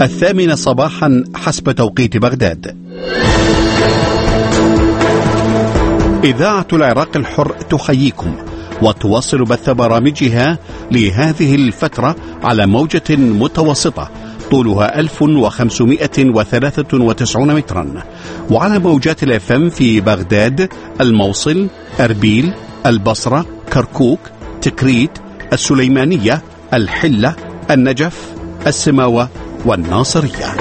8 صباحا حسب توقيت بغداد. إذاعة العراق الحر تحييكم وتواصل بث برامجها لهذه الفترة على موجة متوسطة طولها 1593 مترا، وعلى موجات الFM في بغداد، الموصل، أربيل، البصرة، كركوك، تكريت، السليمانية، الحلة، النجف، السماوة والناصرية.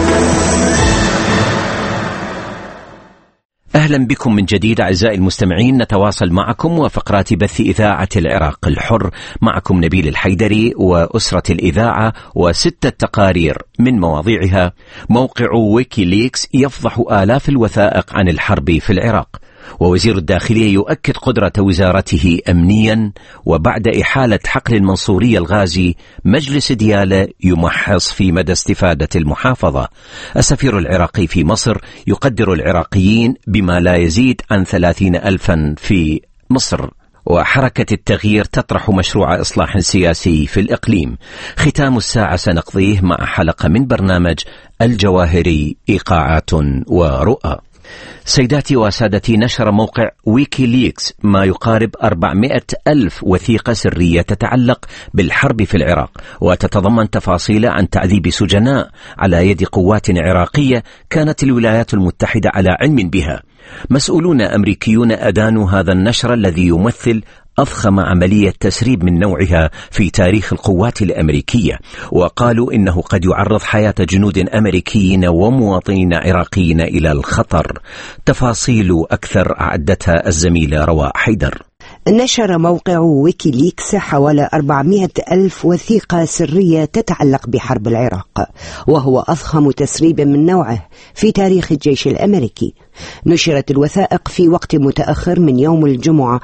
أهلا بكم من جديد أعزائي المستمعين، نتواصل معكم وفقرات بث إذاعة العراق الحر. معكم نبيل الحيدري وأسرة الإذاعة و6 تقارير من مواضيعها: موقع ويكيليكس يفضح آلاف الوثائق عن الحرب في العراق، ووزير الداخلية يؤكد قدرة وزارته أمنيا، وبعد إحالة حقل المنصورية الغازي مجلس ديالى يمحص في مدى استفادة المحافظة. السفير العراقي في مصر يقدر العراقيين بما لا يزيد عن 30,000 في مصر. وحركة التغيير تطرح مشروع إصلاح سياسي في الإقليم. ختام الساعة سنقضيه مع حلقة من برنامج الجواهري، إيقاعات ورؤى. سيداتي وسادتي، نشر موقع ويكيليكس ما يقارب 400,000 وثيقة سرية تتعلق بالحرب في العراق، وتتضمن تفاصيل عن تعذيب سجناء على يد قوات عراقية كانت الولايات المتحدة على علم بها. مسؤولون أمريكيون أدانوا هذا النشر الذي يمثل أضخم عملية تسريب من نوعها في تاريخ القوات الأمريكية، وقالوا إنه قد يعرض حياة جنود أمريكيين ومواطنين عراقيين إلى الخطر. تفاصيل أكثر أعدتها الزميلة رواء حيدر. نشر موقع ويكيليكس حوالي 400,000 وثيقة سرية تتعلق بحرب العراق، وهو أضخم تسريب من نوعه في تاريخ الجيش الأمريكي. نشرت الوثائق في وقت متأخر من يوم الجمعة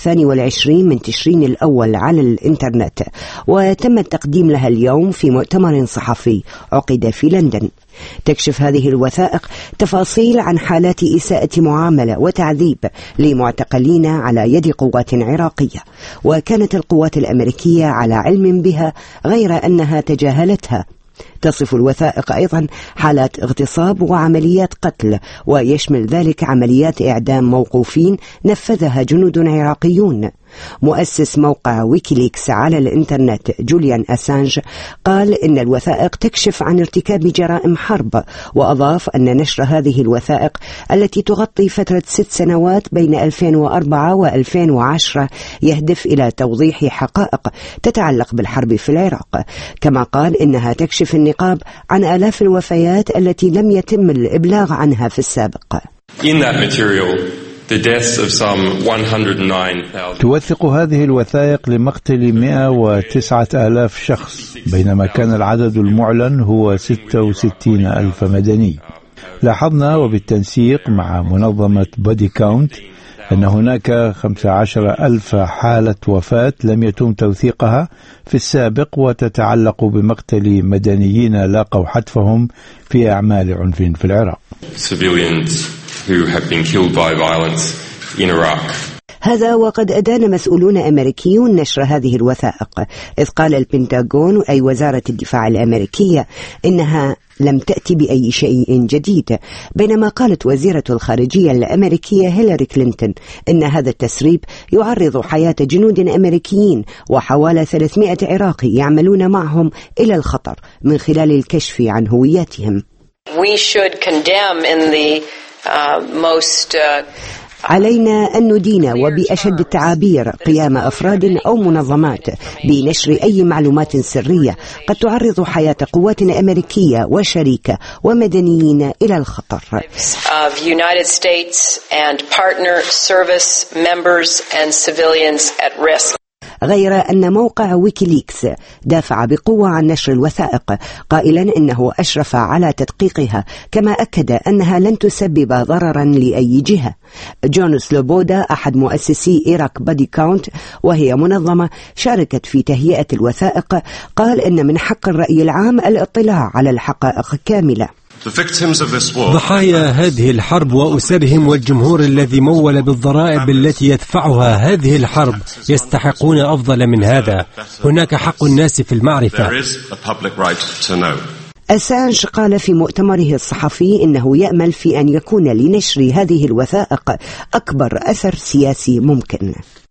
22 من تشرين الأول على الإنترنت، وتم التقديم لها اليوم في مؤتمر صحفي عقد في لندن. تكشف هذه الوثائق تفاصيل عن حالات إساءة معاملة وتعذيب لمعتقلين على يد قوات عراقية، وكانت القوات الأمريكية على علم بها غير أنها تجاهلتها. تصف الوثائق أيضا حالات اغتصاب وعمليات قتل، ويشمل ذلك عمليات إعدام موقوفين نفذها جنود عراقيون. مؤسس موقع ويكيليكس على الإنترنت جوليان أسانج قال إن الوثائق تكشف عن ارتكاب جرائم حرب، وأضاف أن نشر هذه الوثائق التي تغطي فترة 6 سنوات بين 2004 و2010 يهدف إلى توضيح حقائق تتعلق بالحرب في العراق. كما قال إنها تكشف النقاب عن آلاف الوفيات التي لم يتم الإبلاغ عنها في السابق. توثق هذه الوثائق لمقتل 109,000 شخص، بينما كان العدد المعلن هو 66,000 مدني. لاحظنا وبالتنسيق مع منظمة بودي كاونت أن هناك 15,000 حالة وفاة لم يتم توثيقها في السابق، وتتعلق بمقتل مدنيين لاقوا حتفهم في أعمال عنف في العراق. who have been killed by violence in Iraq. هذا وقد أدان مسؤولون أمريكيون نشر هذه الوثائق، إذ قال البنتاغون أي وزارة الدفاع الأمريكية إنها لم تأتي بأي شيء جديد، بينما قالت وزيرة الخارجية الأمريكية هيلاري كلينتون إن هذا التسريب يعرض حياة جنود أمريكيين وحوالي 300 عراقي يعملون معهم إلى الخطر من خلال الكشف عن هوياتهم. We should condemn in the علينا أن ندين وبأشد التعابير قيام أفراد أو منظمات بنشر أي معلومات سرية قد تعرض حياة قوات أمريكية وشريكة ومدنيين إلى الخطر. غير أن موقع ويكيليكس دافع بقوة عن نشر الوثائق، قائلا إنه أشرف على تدقيقها، كما أكد أنها لن تسبب ضررا لأي جهة. جون سلوبودا أحد مؤسسي إيراك بادي كاونت، وهي منظمة شاركت في تهيئة الوثائق، قال إن من حق الرأي العام الاطلاع على الحقائق كاملة. ضحايا هذه الحرب وأسرهم والجمهور الذي مول بالضرائب التي يدفعها هذه الحرب يستحقون أفضل من هذا. هناك حق الناس في المعرفة. أسانج قال في مؤتمره الصحفي إنه يأمل في أن يكون لنشر هذه الوثائق أكبر أثر سياسي ممكن.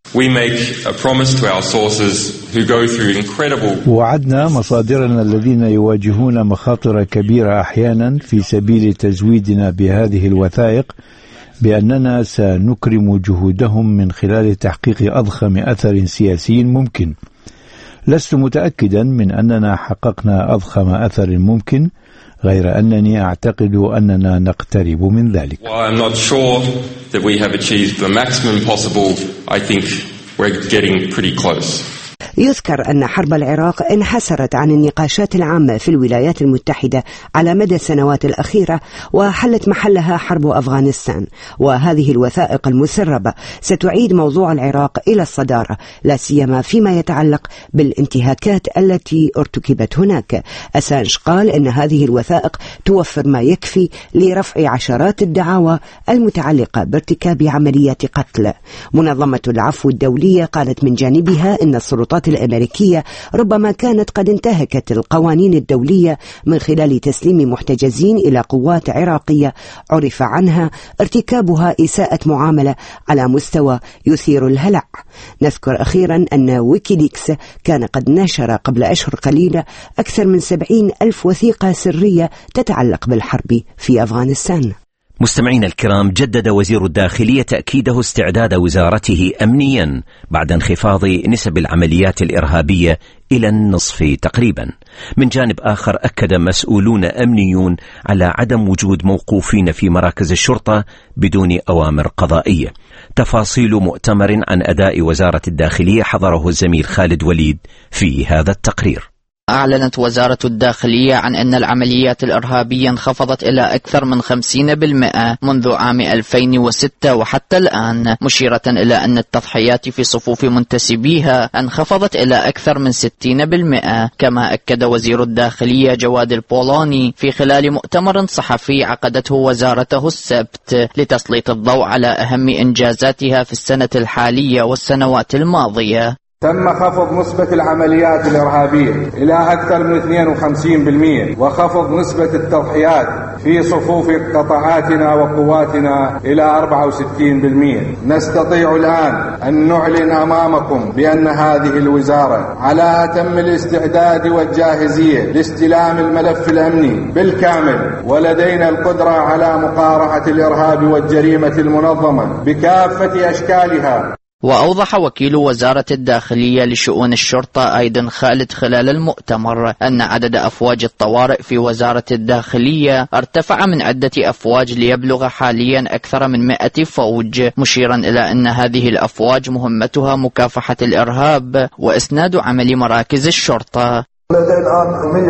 وعدنا مصادرنا الذين يواجهون مخاطر كبيرة أحيانا في سبيل تزويدنا بهذه الوثائق بأننا سنكرم جهودهم من خلال تحقيق أضخم أثر سياسي ممكن. لست متأكدا من أننا حققنا أضخم أثر ممكن، غير أنني أعتقد أننا نقترب من ذلك. يذكر أن حرب العراق انحسرت عن النقاشات العامة في الولايات المتحدة على مدى السنوات الأخيرة، وحلت محلها حرب أفغانستان، وهذه الوثائق المسربة ستعيد موضوع العراق إلى الصدارة، لا سيما فيما يتعلق بالانتهاكات التي ارتكبت هناك. أسانج قال إن هذه الوثائق توفر ما يكفي لرفع عشرات الدعاوى المتعلقة بارتكاب عمليات قتل. منظمة العفو الدولية قالت من جانبها إن السلطات الأمريكية ربما كانت قد انتهكت القوانين الدولية من خلال تسليم محتجزين إلى قوات عراقية عرف عنها ارتكابها إساءة معاملة على مستوى يثير الهلع. نذكر أخيرا أن ويكيليكس كان قد نشر قبل أشهر قليلة أكثر من 70,000 وثيقة سرية تتعلق بالحرب في أفغانستان. مستمعينا الكرام، جدد وزير الداخلية تأكيده استعداد وزارته أمنيا بعد انخفاض نسب العمليات الإرهابية إلى النصف تقريبا. من جانب آخر، أكد مسؤولون أمنيون على عدم وجود موقوفين في مراكز الشرطة بدون أوامر قضائية. تفاصيل مؤتمر عن أداء وزارة الداخلية حضره الزميل خالد وليد في هذا التقرير. أعلنت وزارة الداخلية عن أن العمليات الإرهابية انخفضت إلى أكثر من 50% منذ عام 2006 وحتى الآن، مشيرة إلى أن التضحيات في صفوف منتسبيها انخفضت إلى أكثر من 60%. كما أكد وزير الداخلية جواد البولاني في خلال مؤتمر صحفي عقدته وزارته السبت لتسليط الضوء على أهم إنجازاتها في السنة الحالية والسنوات الماضية. تم خفض نسبة العمليات الإرهابية إلى أكثر من 52%، وخفض نسبة التضحيات في صفوف قطاعاتنا وقواتنا إلى 64%. نستطيع الآن أن نعلن أمامكم بأن هذه الوزارة على أتم الاستعداد والجاهزية لاستلام الملف الأمني بالكامل، ولدينا القدرة على مقارعة الإرهاب والجريمة المنظمة بكافة أشكالها. وأوضح وكيل وزارة الداخلية لشؤون الشرطة أيضا خالد خلال المؤتمر أن عدد أفواج الطوارئ في وزارة الداخلية ارتفع من عدة أفواج ليبلغ حاليا أكثر من 100 فوج، مشيرا إلى أن هذه الأفواج مهمتها مكافحة الإرهاب وإسناد عمل مراكز الشرطة. لدينا الآن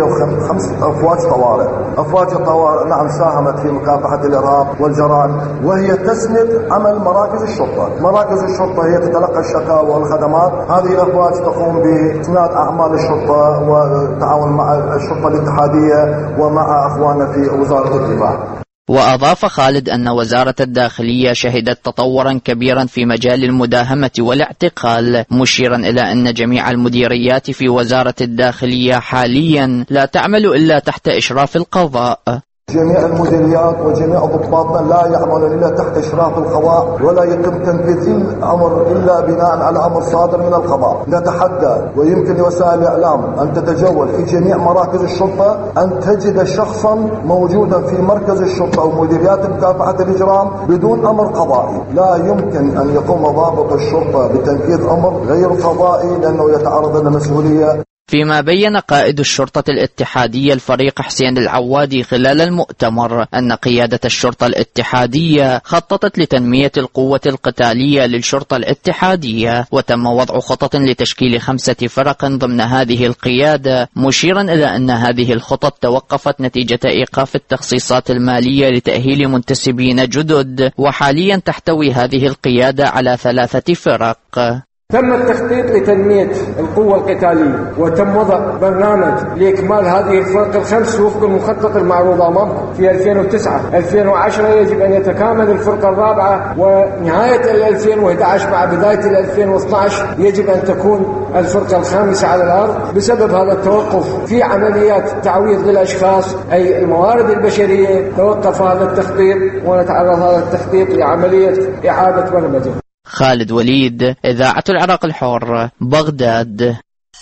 105 أفواج طوارئ. أفواج الطوارئ نعم ساهمت في مكافحة الإرهاب والجرائم، وهي تسند عمل مراكز الشرطة. مراكز الشرطة هي تتلقى الشكاوى والخدمات، هذه الأفواج تقوم بإسناد أعمال الشرطة والتعاون مع الشرطة الاتحادية ومع أخواننا في وزارة الدفاع. وأضاف خالد أن وزارة الداخلية شهدت تطورا كبيرا في مجال المداهمة والاعتقال، مشيرا إلى أن جميع المديريات في وزارة الداخلية حاليا لا تعمل إلا تحت إشراف القضاء. جميع المديريات وجميع ضباطنا لا يعملون إلا تحت إشراف القضاء، ولا يتم تنفيذ الأمر إلا بناء على أمر صادر من القضاء. نتحدى ويمكن لوسائل الإعلام أن تتجول في جميع مراكز الشرطة أن تجد شخصا موجودا في مركز الشرطة أو مديريات مكافحة الإجرام بدون أمر قضائي. لا يمكن أن يقوم ضابط الشرطة بتنفيذ أمر غير قضائي لأنه يتعرض لمسؤولية. فيما بين قائد الشرطة الاتحادية الفريق حسين العوادي خلال المؤتمر أن قيادة الشرطة الاتحادية خططت لتنمية القوة القتالية للشرطة الاتحادية، وتم وضع خطط لتشكيل 5 فرق ضمن هذه القيادة، مشيرا إلى أن هذه الخطط توقفت نتيجة إيقاف التخصيصات المالية لتأهيل منتسبين جدد، وحاليا تحتوي هذه القيادة على 3 فرق. تم التخطيط لتنمية القوة القتالية وتم وضع برنامج لإكمال هذه الفرق الخمس وفق المخطط المعروض أمامكم في 2009. 2010 يجب أن يتكامل الفرقة الرابعة، ونهاية 2011 مع بداية 2012 يجب أن تكون الفرقة الخامسة على الأرض. بسبب هذا التوقف في عمليات تعويض للأشخاص أي الموارد البشرية توقف هذا التخطيط، ونتعرض هذا التخطيط لعملية إعادة برمجة. خالد وليد، إذاعة العراق الحر، بغداد.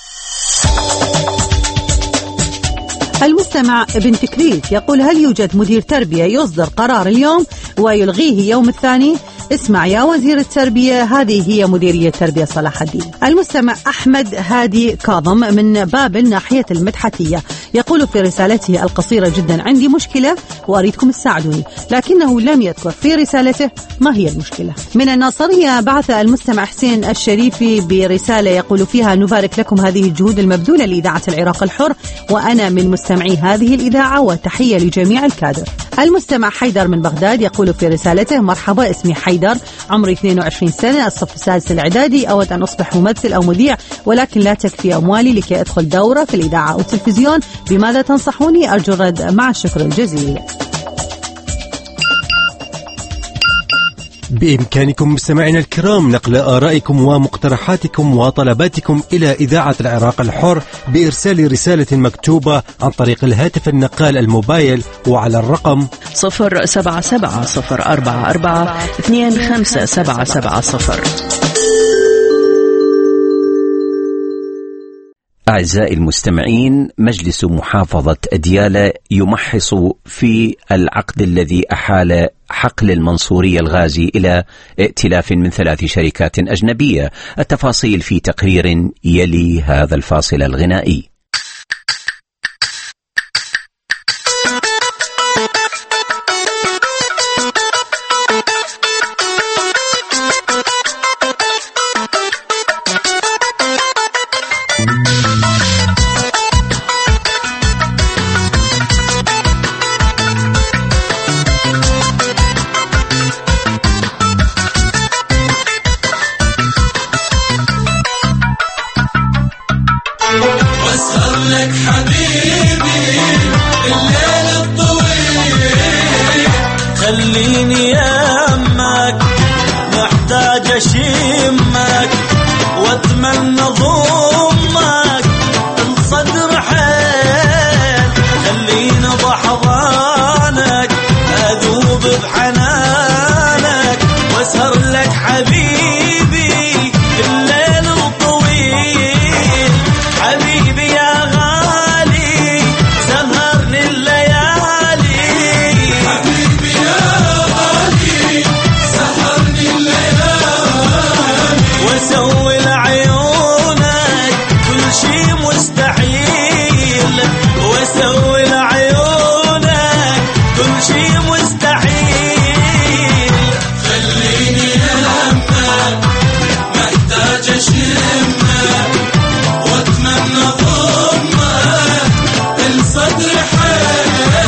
المستمع ابن تكريت يقول: هل يوجد مدير تربية يصدر قرار اليوم ويلغيه يوم الثاني؟ اسمع يا وزير التربية، هذه هي مديرية تربية صلاح الدين. المستمع أحمد هادي كاظم من بابل ناحية المدحتية يقول في رسالته القصيرة جدا: عندي مشكلة وأريدكم تساعدوني، لكنه لم يذكر في رسالته ما هي المشكلة. من الناصرية بعث المستمع حسين الشريفي برسالة يقول فيها: نبارك لكم هذه الجهود المبذولة لإذاعة العراق الحر، وأنا من مستمعي هذه الإذاعة، وتحية لجميع الكادر. المستمع حيدر من بغداد يقول في رسالته: مرحبا، اسمي حيدر، عمري 22 سنة، الصف السادس الإعدادي، أود أن أصبح ممثل أو مذيع، ولكن لا تكفي أموالي لكي أدخل دورة في الإذاعة أو التلفزيون، بماذا تنصحوني؟ أرجو الرد مع الشكر الجزيل. بإمكانكم مستمعينا الكرام نقل آرائكم ومقترحاتكم وطلباتكم إلى إذاعة العراق الحر بإرسال رسالة مكتوبة عن طريق الهاتف النقال الموبايل وعلى الرقم 077-044-25770. أعزائي المستمعين، مجلس محافظة ديالى يمحص في العقد الذي أحال حقل المنصورية الغازي إلى ائتلاف من 3 شركات أجنبية. التفاصيل في تقرير يلي هذا الفاصل الغنائي. خليني يمك محتاج أشمك واتمنى ضمك الصدر حيل، خليني بحضانك أذوب بحنانك واسهر لك حبيبي الليل الطويل. حبيبي يا غالي سهرني الليالي، حبيبي يا غالي سهرني الليالي، واسوي لعيونك كل شي مستحيل، واسوي لعيونك كل شي مستحيل. خليني همك محتاج أشمك واتمنى ضمك الصدر حيل.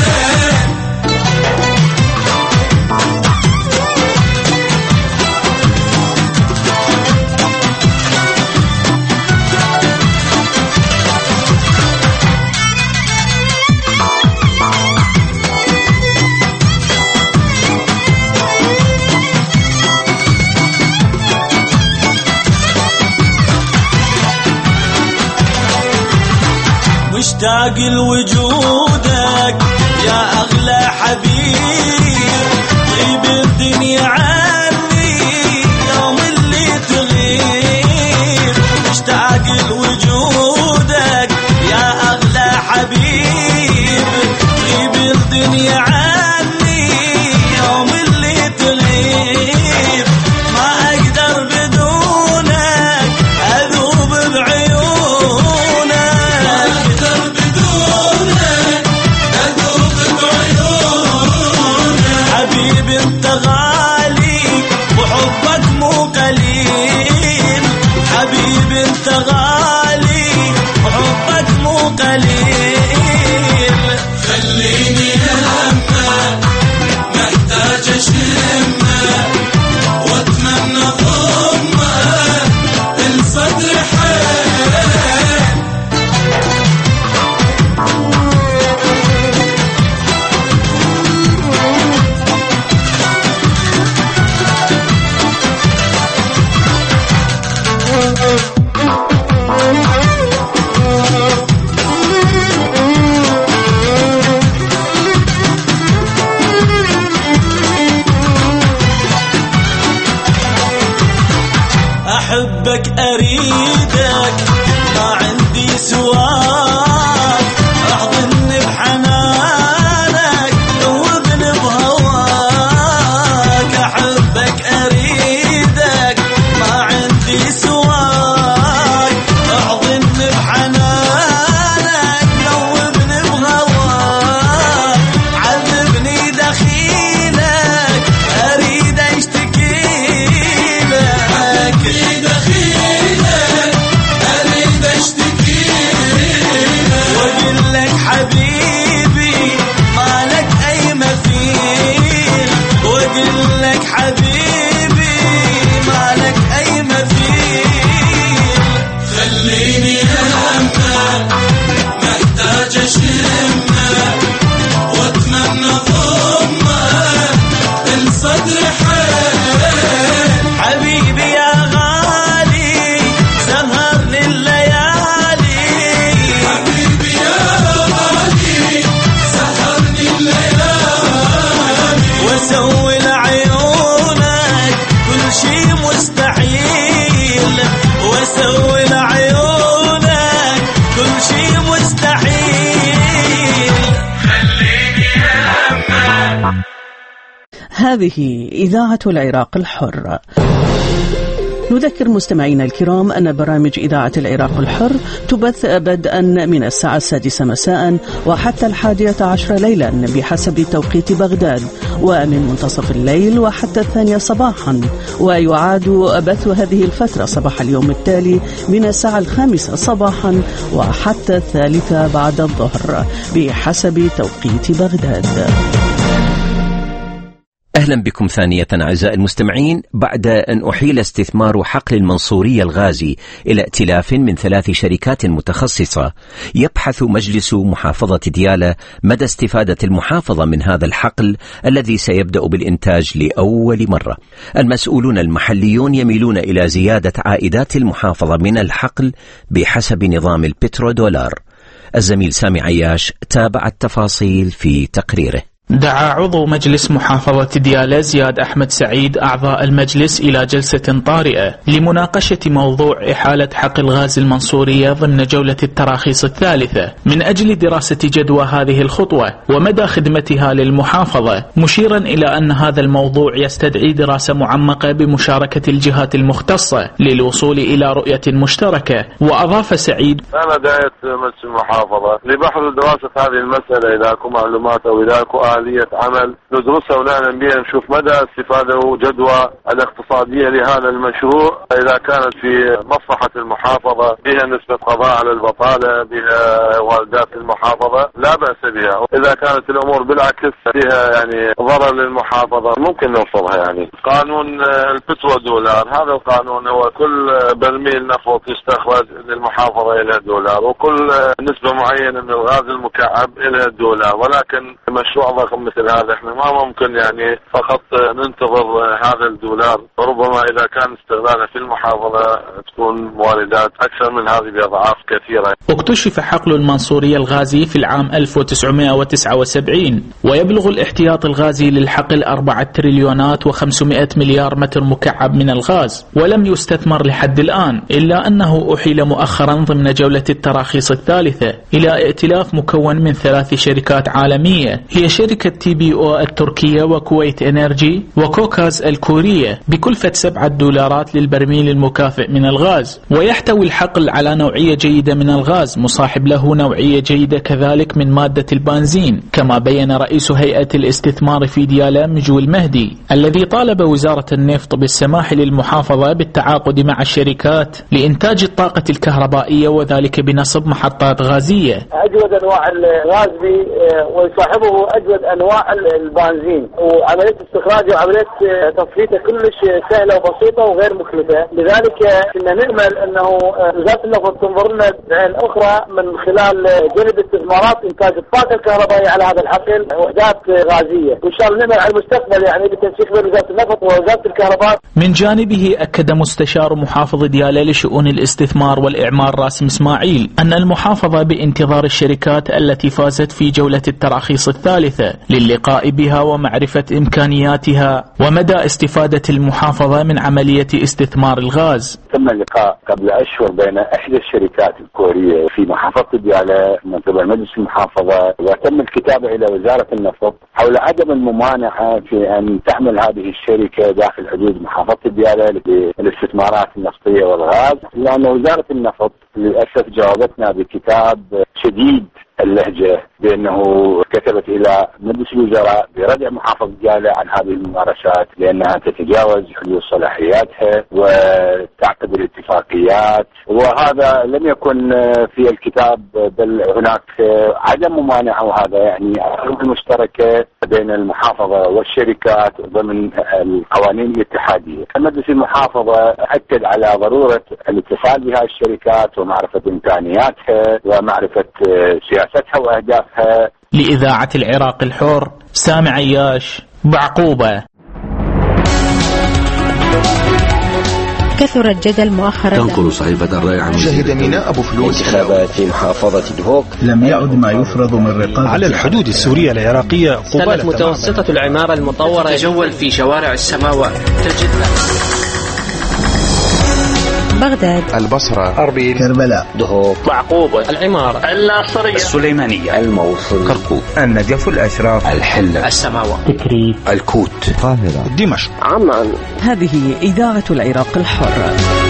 مشتاق لوجودك يا أغلى حبيب، طيب الدنيا عني يوم اللي تغيب. مشتاق لوجودك يا أغلى حبيب، طيب الدنيا عني يوم اللي تغيب. ما أقدر بدونك أذوب بعيونك، حبيبي انت غالي وحبك مو قليل، حبيبي انت غالي وحبك مو قليل. خليني همك محتاج أشمك واتمنى ضمك ايدك ما عندي سواك احضني بحنانك ذوبني بهواك احبك اريدك ما عندي سواك احضني بحنانك ذوبني بهواك عذبني دخيلك اريد اشتكي لك اريد اشتكي واقول لك حبيبي مالك اي مثيل واقول لك حبيبي مالك اي مثيل خليني همك محتاج اشمك واتمنى ضمك الصدر حيل حبيبي يا غالي سهرني الليالي حبيبي يا غالي سهرني الليالي واسوي لعيونك كل شي مستحيل واسوي لعيونك كل شي مستحيل خليني همك. هذه إذاعة العراق الحر. نذكر مستمعينا الكرام أن برامج إذاعة العراق الحر تبث بدءا من الساعة 6 مساء وحتى 11 ليلا بحسب توقيت بغداد، ومن منتصف الليل وحتى 2 صباحا، ويعاد بث هذه الفترة صباح اليوم التالي من الساعة 5 صباحا وحتى 3 بعد الظهر بحسب توقيت بغداد. أهلا بكم ثانية أعزائي المستمعين. بعد أن أحيل استثمار حقل المنصورية الغازي إلى ائتلاف من 3 شركات متخصصة، يبحث مجلس محافظة ديالى مدى استفادة المحافظة من هذا الحقل الذي سيبدأ بالإنتاج لأول مرة. المسؤولون المحليون يميلون إلى زيادة عائدات المحافظة من الحقل بحسب نظام البترودولار. الزميل سامي عياش تابع التفاصيل في تقريره. دعا عضو مجلس محافظة ديالى زياد أحمد سعيد أعضاء المجلس إلى جلسة طارئة لمناقشة موضوع إحالة حقل غاز المنصورية ضمن جولة التراخيص الثالثة من أجل دراسة جدوى هذه الخطوة ومدى خدمتها للمحافظة، مشيرا إلى أن هذا الموضوع يستدعي دراسة معمقة بمشاركة الجهات المختصة للوصول إلى رؤية مشتركة. وأضاف سعيد: أنا دعيت مجلس المحافظة لبحث دراسة هذه المسألة، إذا أكو معلومات أو إذا أكو آلية عمل ندرسها ونعلم بها، نشوف مدى استفادة وجدوى الاقتصادية لهذا المشروع، إذا كانت في مصلحة المحافظة، بها نسبة قضاء على البطالة، بها واردات المحافظة، لا بأس بها. إذا كانت الأمور بالعكس بها يعني ضرر للمحافظة، ممكن نوصلها. يعني قانون البترودولار، هذا القانون هو كل برميل نفط يستخرج للمحافظة إلى $، وكل نسبة معينة من الغاز المكعب إلى $، ولكن مشروع ضخم مثل هذا احنا ما ممكن يعني فقط ننتظر هذا $، وربما اذا كان استغلاله في المحافظة تكون واردات اكثر من هذه باضعاف كثيرة. اكتشف حقل المنصورية الغازي في العام 1979 ويبلغ الاحتياط الغازي للحقل 4,500,000,000,000 متر مكعب من الغاز، ولم يستثمر لحد الآن، إلا أنه أحيل مؤخرا ضمن جولة التراخيص الثالثة إلى ائتلاف مكون من 3 شركات عالمية، هي شركة TBO التركية وكويت إنرجي وكوكاز الكورية، بكلفة $7 للبرميل المكافئ من الغاز. ويحتوي الحقل على نوعية جيدة من الغاز مصاحب له نوعية جيدة كذلك من مادة البنزين، كما بين رئيس هيئة الاستثمار في ديالى مجول مهدي، الذي طالب وزارة النفط بالسماح للمحافظة بالتعاقد مع الشركات لإنتاج الطاقة الكهربائية، وذلك بنصب محطات غازية. أجود أنواع الغاز ويصاحبه أجود أنواع البنزين، وعملية استخراجه وعملية تصفيته كلش سهلة وبسيطة وغير مكلفة. لذلك كنا نأمل أنه وزارة النفط تنظر لنا بعين أخرى من خلال جلب استثمارات إنتاج الطاقة الكهربائية على هذا الحقل وحدات غازية، وإن شاء الله نأمل على المستقبل يعني بالتنسيق بين وزارة النفط ووزارة الكهرباء. من جانبه أكد مستشار محافظ ديالى لشؤون الاستثمار والإعمار راسم إسماعيل أن المحافظة بانتظار الشركات التي فازت في جولة التراخيص الثالثة للقاء بها ومعرفة إمكانياتها ومدى استفادة المحافظة من عملية استثمار الغاز. تم اللقاء قبل أشهر بين إحدى الشركات الكورية في محافظة ديالى من قبل مجلس المحافظة، وتم الكتابة إلى وزارة النفط حول عدم الممانعة في أن تعمل هذه الشركة داخل حدود محافظة ديالى للاستثمارات النفطية والغاز، لأن وزارة النفط للأسف جاوبتنا بكتاب شديد اللهجة بأنه كتبت إلى مجلس الوزراء بردع محافظة ديالى عن هذه الممارسات لأنها تتجاوز حدود صلاحياتها وتعتبر الاتفاقيات، وهذا لم يكن في الكتاب بل هناك عدم ممانعة، وهذا يعني الحقوق المشتركة بين المحافظة والشركات ضمن القوانين الاتحادية. مجلس المحافظة أكد على ضرورة الاتصال بهذه الشركات ومعرفة إمكانياتها ومعرفة سياستها وأهدافها. لإذاعة العراق الحر، سامي عياش، بعقوبة. كثر الجدل مؤخرا. تنقل صحيفة الرأي عن شهد ميناء أبو فلوس انتخابات في محافظة دهوك. لم يعد ما يفرض من رقابة على الحدود السورية العراقية. استلت متوسطة العمارة المطورة تتجول في شوارع السماوات. تجدنا بغداد، البصرة، أربيل، كربلاء، دهوك، بعقوبة، العمارة، الناصرية، السليمانية، الموصل، كركوك، النجف، الأشراف، الحلة، السماوات، تكريت، الكوت، القاهرة، دمشق، عمان. هذه إذاعة العراق الحر.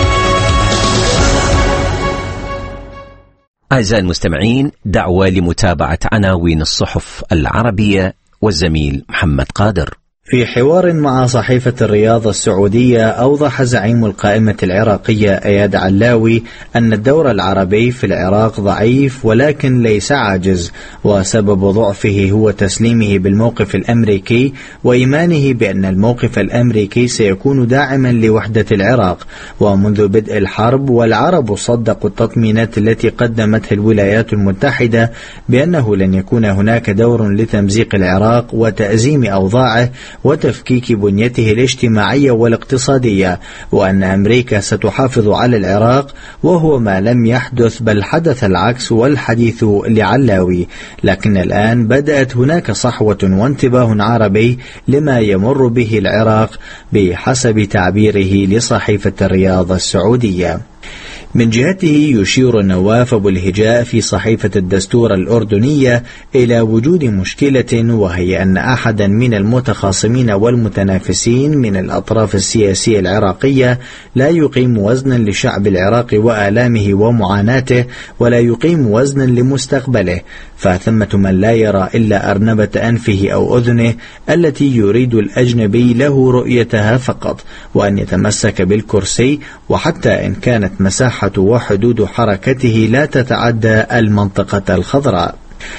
أعزائي المستمعين، دعوة لمتابعة عناوين الصحف العربية والزميل محمد قادر. في حوار مع صحيفة الرياض السعودية، أوضح زعيم القائمة العراقية إياد علاوي أن الدور العربي في العراق ضعيف ولكن ليس عاجز، وسبب ضعفه هو تسليمه بالموقف الأمريكي وإيمانه بأن الموقف الأمريكي سيكون داعما لوحدة العراق. ومنذ بدء الحرب والعرب صدقوا التطمينات التي قدمتها الولايات المتحدة بأنه لن يكون هناك دور لتمزيق العراق وتأزيم أوضاعه وتفكيك بنيته الاجتماعية والاقتصادية، وأن أمريكا ستحافظ على العراق، وهو ما لم يحدث بل حدث العكس والحديث لعلاوي. لكن الآن بدأت هناك صحوة وانتباه عربي لما يمر به العراق بحسب تعبيره لصحيفة الرياض السعودية. من جهته يشير نواف أبو الهجاء في صحيفة الدستور الأردنية إلى وجود مشكلة، وهي أن أحدا من المتخاصمين والمتنافسين من الأطراف السياسية العراقية لا يقيم وزنا لشعب العراق وآلامه ومعاناته، ولا يقيم وزنا لمستقبله، فثمة من لا يرى إلا أرنبة أنفه أو أذنه التي يريد الأجنبي له رؤيتها فقط، وأن يتمسك بالكرسي، وحتى إن كانت مساحة وحدود حركته لا تتعدى المنطقة الخضراء.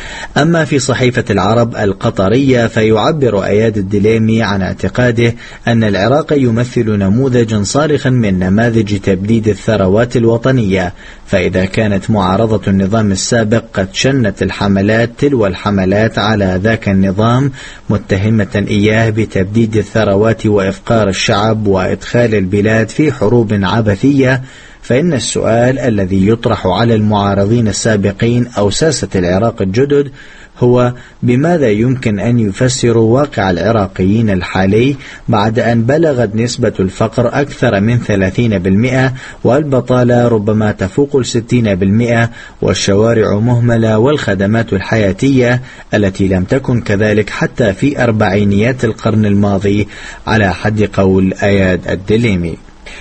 أما في صحيفة العرب القطرية، فيعبر أياد الدليمي عن اعتقاده أن العراق يمثل نموذجا صارخا من نماذج تبديد الثروات الوطنية، فإذا كانت معارضة النظام السابق قد شنت الحملات تلو الحملات على ذاك النظام متهمة إياه بتبديد الثروات وإفقار الشعب وإدخال البلاد في حروب عبثية، فإن السؤال الذي يطرح على المعارضين السابقين أو ساسة العراق الجدد هو بماذا يمكن أن يفسروا واقع العراقيين الحالي بعد أن بلغت نسبة الفقر أكثر من 30% والبطالة ربما تفوق 60% والشوارع مهملة والخدمات الحياتية التي لم تكن كذلك حتى في أربعينيات القرن الماضي على حد قول أياد الدليمي.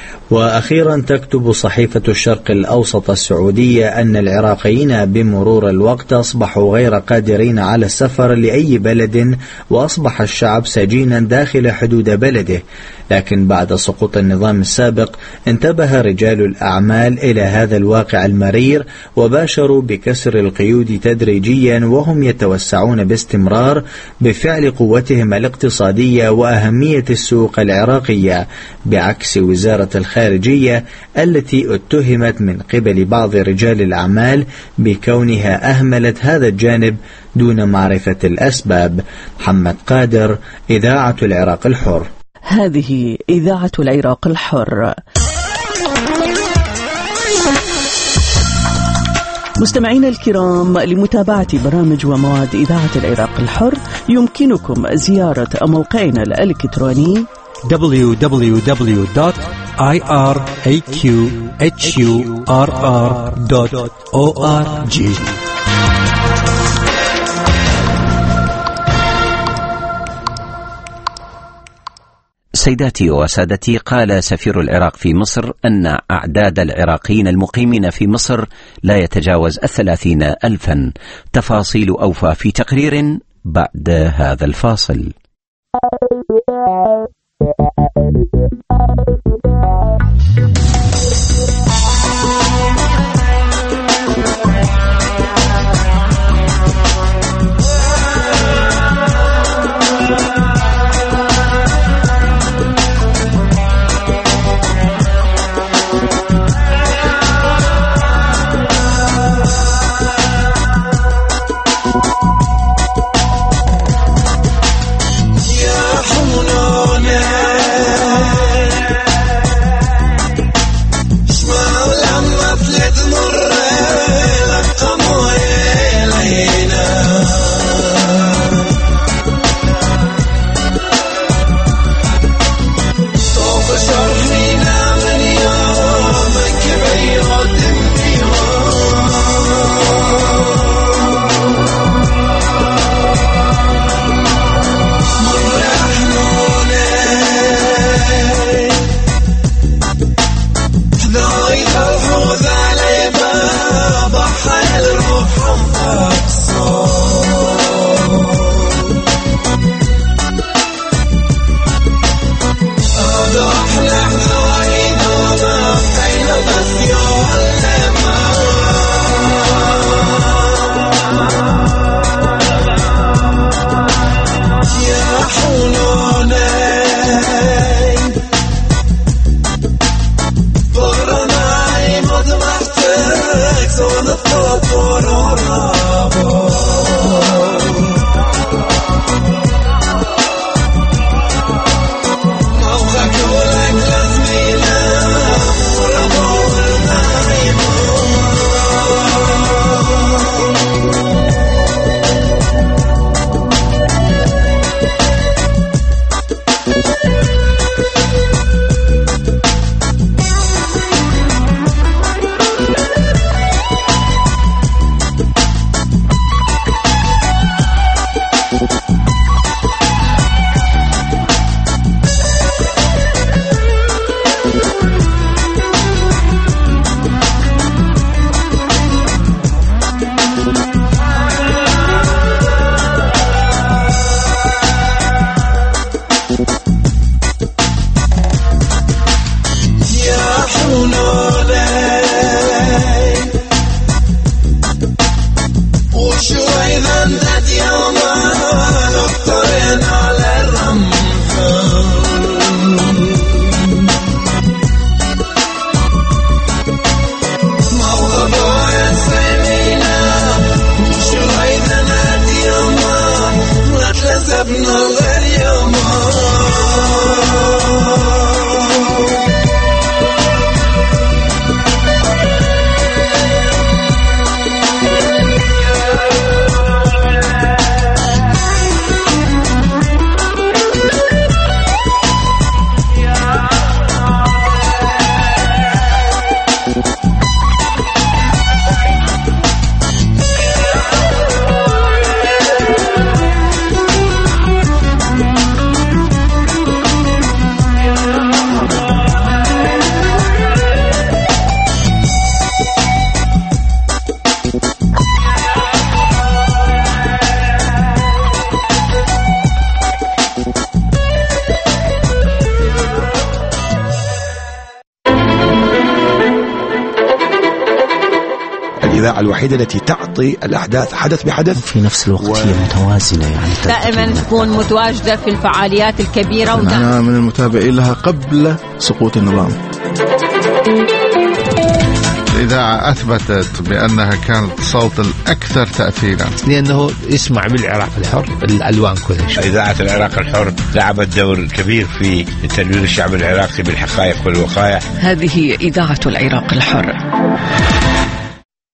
وأخيرا تكتب صحيفة الشرق الأوسط السعودية أن العراقيين بمرور الوقت أصبحوا غير قادرين على السفر لأي بلد، وأصبح الشعب سجينا داخل حدود بلده. لكن بعد سقوط النظام السابق انتبه رجال الأعمال إلى هذا الواقع المرير وباشروا بكسر القيود تدريجيا، وهم يتوسعون باستمرار بفعل قوتهم الاقتصادية وأهمية السوق العراقية، بعكس وزارة الخارجية التي اتهمت من قبل بعض رجال الأعمال بكونها أهملت هذا الجانب دون معرفة الأسباب. محمد قادر، إذاعة العراق الحر. هذه إذاعة العراق الحر. مستمعينا الكرام، لمتابعة برامج ومواد إذاعة العراق الحر يمكنكم زيارة موقعنا الإلكتروني www.iraqhurr.org. سيداتي وسادتي، قال سفير العراق في مصر أن أعداد العراقيين المقيمين في مصر لا يتجاوز 30,000. تفاصيل أوفى في تقرير بعد هذا الفاصل. الإذاعة الوحيدة التي تعطي الأحداث حدث بحدث في نفس الوقت هي متوازنة، يعني دائما تكون متواجدة في الفعاليات الكبيرة. أنا من المتابعين لها قبل سقوط النظام. الإذاعة أثبتت بأنها كانت صوت الأكثر تأثيرا، لأنه يسمع بالعراق الحر الألوان كلها. إذاعة العراق الحر لعبت دور كبير في تنوير الشعب العراقي بالحقائق والوقائع. هذه إذاعة العراق الحر.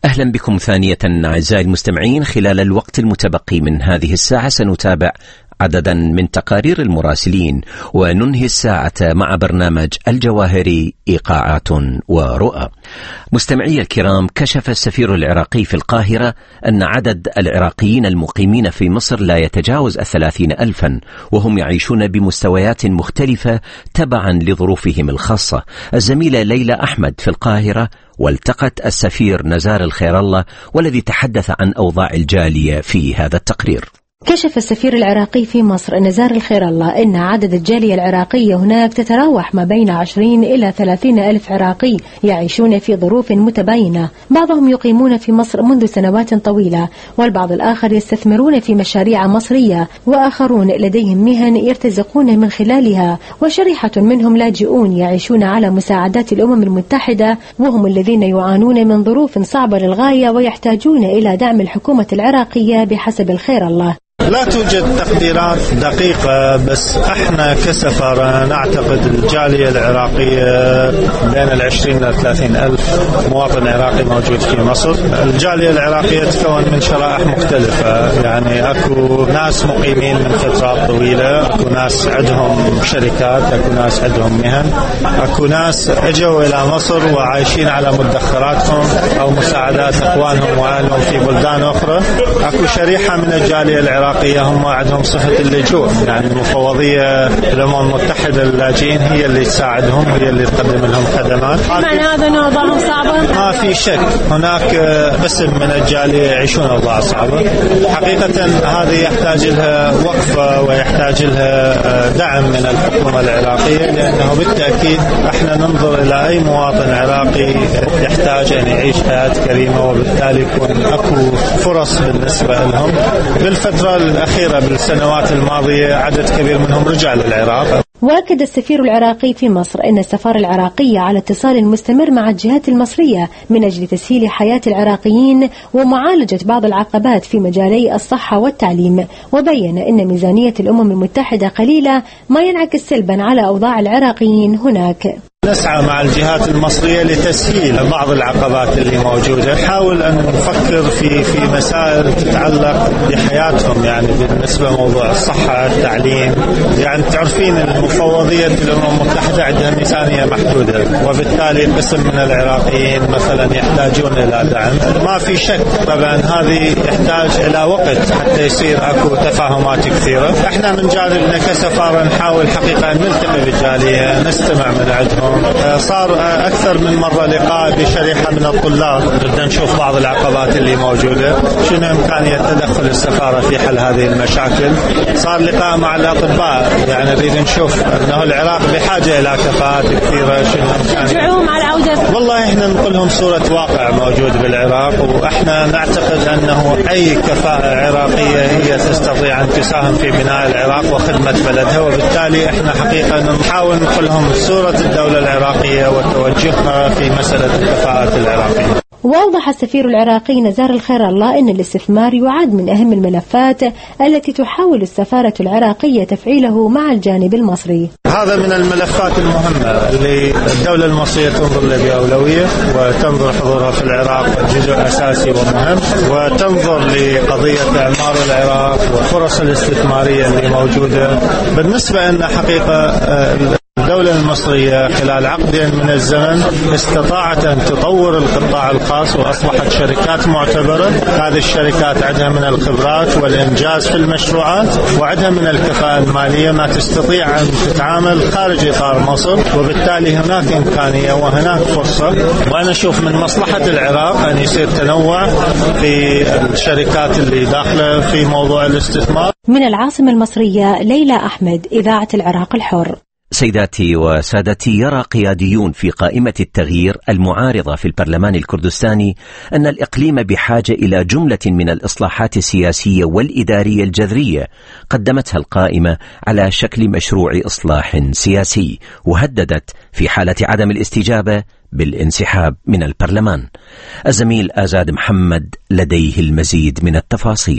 أهلا بكم ثانية أعزائي المستمعين. خلال الوقت المتبقي من هذه الساعة سنتابع عددا من تقارير المراسلين وننهي الساعة مع برنامج الجواهري إيقاعات ورؤى. مستمعي الكرام، كشف السفير العراقي في القاهرة أن عدد العراقيين المقيمين في مصر لا يتجاوز 30,000 وهم يعيشون بمستويات مختلفة تبعا لظروفهم الخاصة. الزميلة ليلى أحمد في القاهرة والتقت السفير نزار الخير الله والذي تحدث عن أوضاع الجالية في هذا التقرير. كشف السفير العراقي في مصر نزار الخير الله أن عدد الجالية العراقية هناك تتراوح ما بين 20 إلى 30 ألف عراقي يعيشون في ظروف متباينة. بعضهم يقيمون في مصر منذ سنوات طويلة، والبعض الآخر يستثمرون في مشاريع مصرية، وآخرون لديهم مهن يرتزقون من خلالها، وشريحة منهم لاجئون يعيشون على مساعدات الأمم المتحدة، وهم الذين يعانون من ظروف صعبة للغاية ويحتاجون إلى دعم الحكومة العراقية بحسب الخير الله. لا توجد تقديرات دقيقة، بس احنا كسفارة نعتقد الجالية العراقية بين 20 إلى 30 ألف مواطن عراقي موجود في مصر. الجالية العراقية تتكون من شرائح مختلفة، يعني اكو ناس مقيمين من فترات طويلة، اكو ناس عندهم شركات، اكو ناس عندهم مهن، اكو ناس اجوا الى مصر وعايشين على مدخراتهم او مساعدات اخوانهم واهلهم في بلدان اخرى. اكو شريحة من الجالية العراقية هم عندهم صفة اللجوء، يعني المفوضية الأمم المتحدة للاجئين هي اللي تساعدهم، هي اللي تقدم لهم خدمات. معنى هذا أن أوضاعهم صعبة؟ ما في شك، هناك قسم من الجالية يعيشون أوضاع صعبة. حقيقة هذه يحتاج لها وقفة ويحتاج لها دعم من الحكومة العراقية، لأنه بالتأكيد احنا ننظر إلى أي مواطن عراقي يحتاج أن يعيش حياة كريمة، وبالتالي يكون أكو فرص بالنسبة لهم. بالفترة الأخيرة بالسنوات الماضية عدد كبير منهم رجع للعراق. وأكد السفير العراقي في مصر أن السفارة العراقية على اتصال مستمر مع الجهات المصرية من أجل تسهيل حياة العراقيين ومعالجة بعض العقبات في مجالي الصحة والتعليم، وبين أن ميزانية الأمم المتحدة قليلة، ما ينعكس سلبا على أوضاع العراقيين هناك. نسعى مع الجهات المصرية لتسهيل بعض العقبات اللي موجودة، نحاول أن نفكر في مسائل تتعلق بحياتهم، يعني بالنسبة لموضوع الصحة، التعليم. يعني تعرفين المفوضية الأمم المتحدة عندها ميزانية محدودة، وبالتالي قسم من العراقيين مثلا يحتاجون إلى دعم. ما في شك طبعا هذه يحتاج إلى وقت حتى يصير أكو تفاهمات كثيرة. احنا من جانبنا كسفارة نحاول حقيقة أن نلتقي بالجالية، نستمع من عندهم. صار أكثر من مرة لقاء بشريحة من الطلاب، بدنا نشوف بعض العقبات اللي موجودة، شنو إمكانية تدخل السفارة في حل هذه المشاكل. صار لقاء مع الأطباء، يعني نريد نشوف أنه العراق بحاجة إلى كفاءات كثيرة، شنو تشجعوهم على العودة. والله إحنا نقول لهم صورة واقع موجود بالعراق، وإحنا نعتقد أنه أي كفاءة عراقية هي تستطيع أن تساهم في بناء العراق وخدمة بلدها، وبالتالي إحنا حقيقة نحاول نقول لهم صورة الدولة العراقية وتوجهها في مسألة الكفاءات العراقية. وأوضح السفير العراقي نزار الخير الله أن الاستثمار يعد من أهم الملفات التي تحاول السفارة العراقية تفعيله مع الجانب المصري. هذا من الملفات المهمة اللي الدولة المصرية تنظر له بأولوية، وتنظر حضورها في العراق جزء أساسي ومهم، وتنظر لقضية إعمار العراق وفرص الاستثمارية اللي موجودة. بالنسبة لنا حقيقة الدولة المصرية خلال عقد من الزمن استطاعت أن تطور القطاع الخاص، وأصبحت شركات معتبرة. هذه الشركات عندها من الخبرات والإنجاز في المشروعات، وعندها من الكفاءة المالية ما تستطيع أن تتعامل خارج إطار مصر، وبالتالي هناك إمكانية وهناك فرصة. وأنا أشوف من مصلحة العراق أن يصير تنوع في الشركات اللي داخلة في موضوع الاستثمار. من العاصمة المصرية، ليلى أحمد، إذاعة العراق الحر. سيداتي وسادتي، يرى قياديون في قائمة التغيير المعارضة في البرلمان الكردستاني أن الإقليم بحاجة إلى جملة من الإصلاحات السياسية والإدارية الجذرية قدمتها القائمة على شكل مشروع إصلاح سياسي، وهددت في حالة عدم الاستجابة بالانسحاب من البرلمان. الزميل آزاد محمد لديه المزيد من التفاصيل.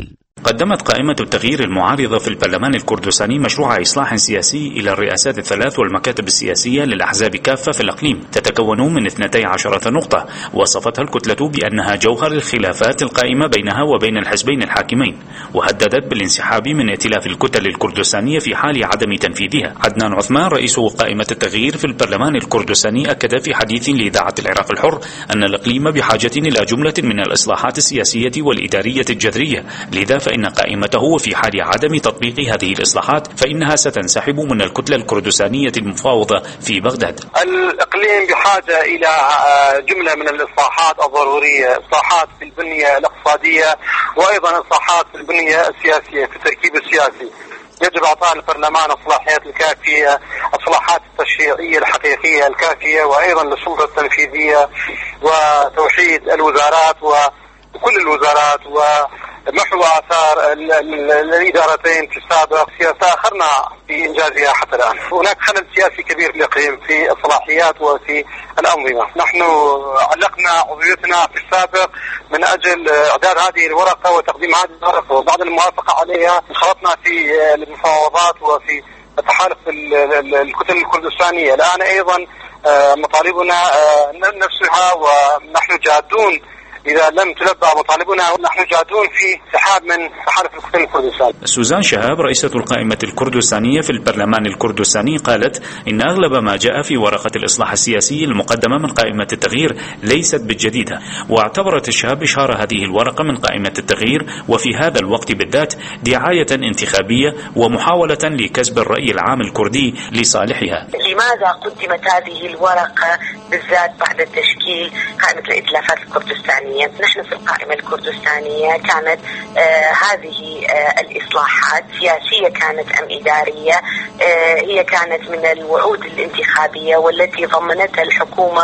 قدمت قائمة التغيير المعارضة في البرلمان الكردستاني مشروع إصلاح سياسي إلى الرئاسات الثلاث والمكاتب السياسية للأحزاب كافة في الإقليم، تتكون من 12 نقطة وصفتها الكتلة بأنها جوهر الخلافات القائمة بينها وبين الحزبين الحاكمين، وهددت بالانسحاب من ائتلاف الكتل الكردستانية في حال عدم تنفيذها. عدنان عثمان رئيس قائمة التغيير في البرلمان الكردستاني أكد في حديث لإذاعة العراق الحر أن الإقليم بحاجة إلى جملة من الإصلاحات السياسية والإدارية الجذرية، لذا فإن قائمته وفي حال عدم تطبيق هذه الإصلاحات فإنها ستنسحب من الكتلة الكردستانية المفاوضة في بغداد. الإقليم بحاجة إلى جملة من الإصلاحات الضرورية، إصلاحات في البنية الاقتصادية وأيضا إصلاحات في البنية السياسية في التركيب السياسي. يجب إعطاء البرلمان الصلاحيات الكافية، الصلاحات التشريعية الحقيقية الكافية، وأيضا للسلطة التنفيذية وتوحيد الوزارات وكل الوزارات ومحو آثار الإدارتين في السابق. تأخرنا في إنجازها حتى الآن. هناك خلل سياسي كبير في الإقليم في الصلاحيات وفي الأنظمة. نحن علقنا عضويتنا في السابق من أجل إعداد هذه الورقة وتقديم هذه الورقة، وبعد الموافقة عليها انخرطنا في المفاوضات وفي التحالف الكتل الكردستانية. الآن أيضا مطالبنا نفسها ونحن جادون، إذا لم تلبى مطالبنا نحن جادون في سحاب من تحالف الكتل الكردستاني. سوزان شهاب رئيسة القائمة الكردستانية في البرلمان الكردستاني قالت إن أغلب ما جاء في ورقة الإصلاح السياسي المقدمة من قائمة التغيير ليست بالجديدة، واعتبرت الشهاب إشهار هذه الورقة من قائمة التغيير وفي هذا الوقت بالذات دعاية انتخابية ومحاولة لكسب الرأي العام الكردي لصالحها. لماذا قدمت هذه الورقة بالذات بعد التشكيل قائمة الائتلافات الكردستانية؟ نحن في القائمة الكردستانية كانت هذه الإصلاحات سياسية كانت أم إدارية، هي كانت من الوعود الانتخابية والتي ضمنتها الحكومة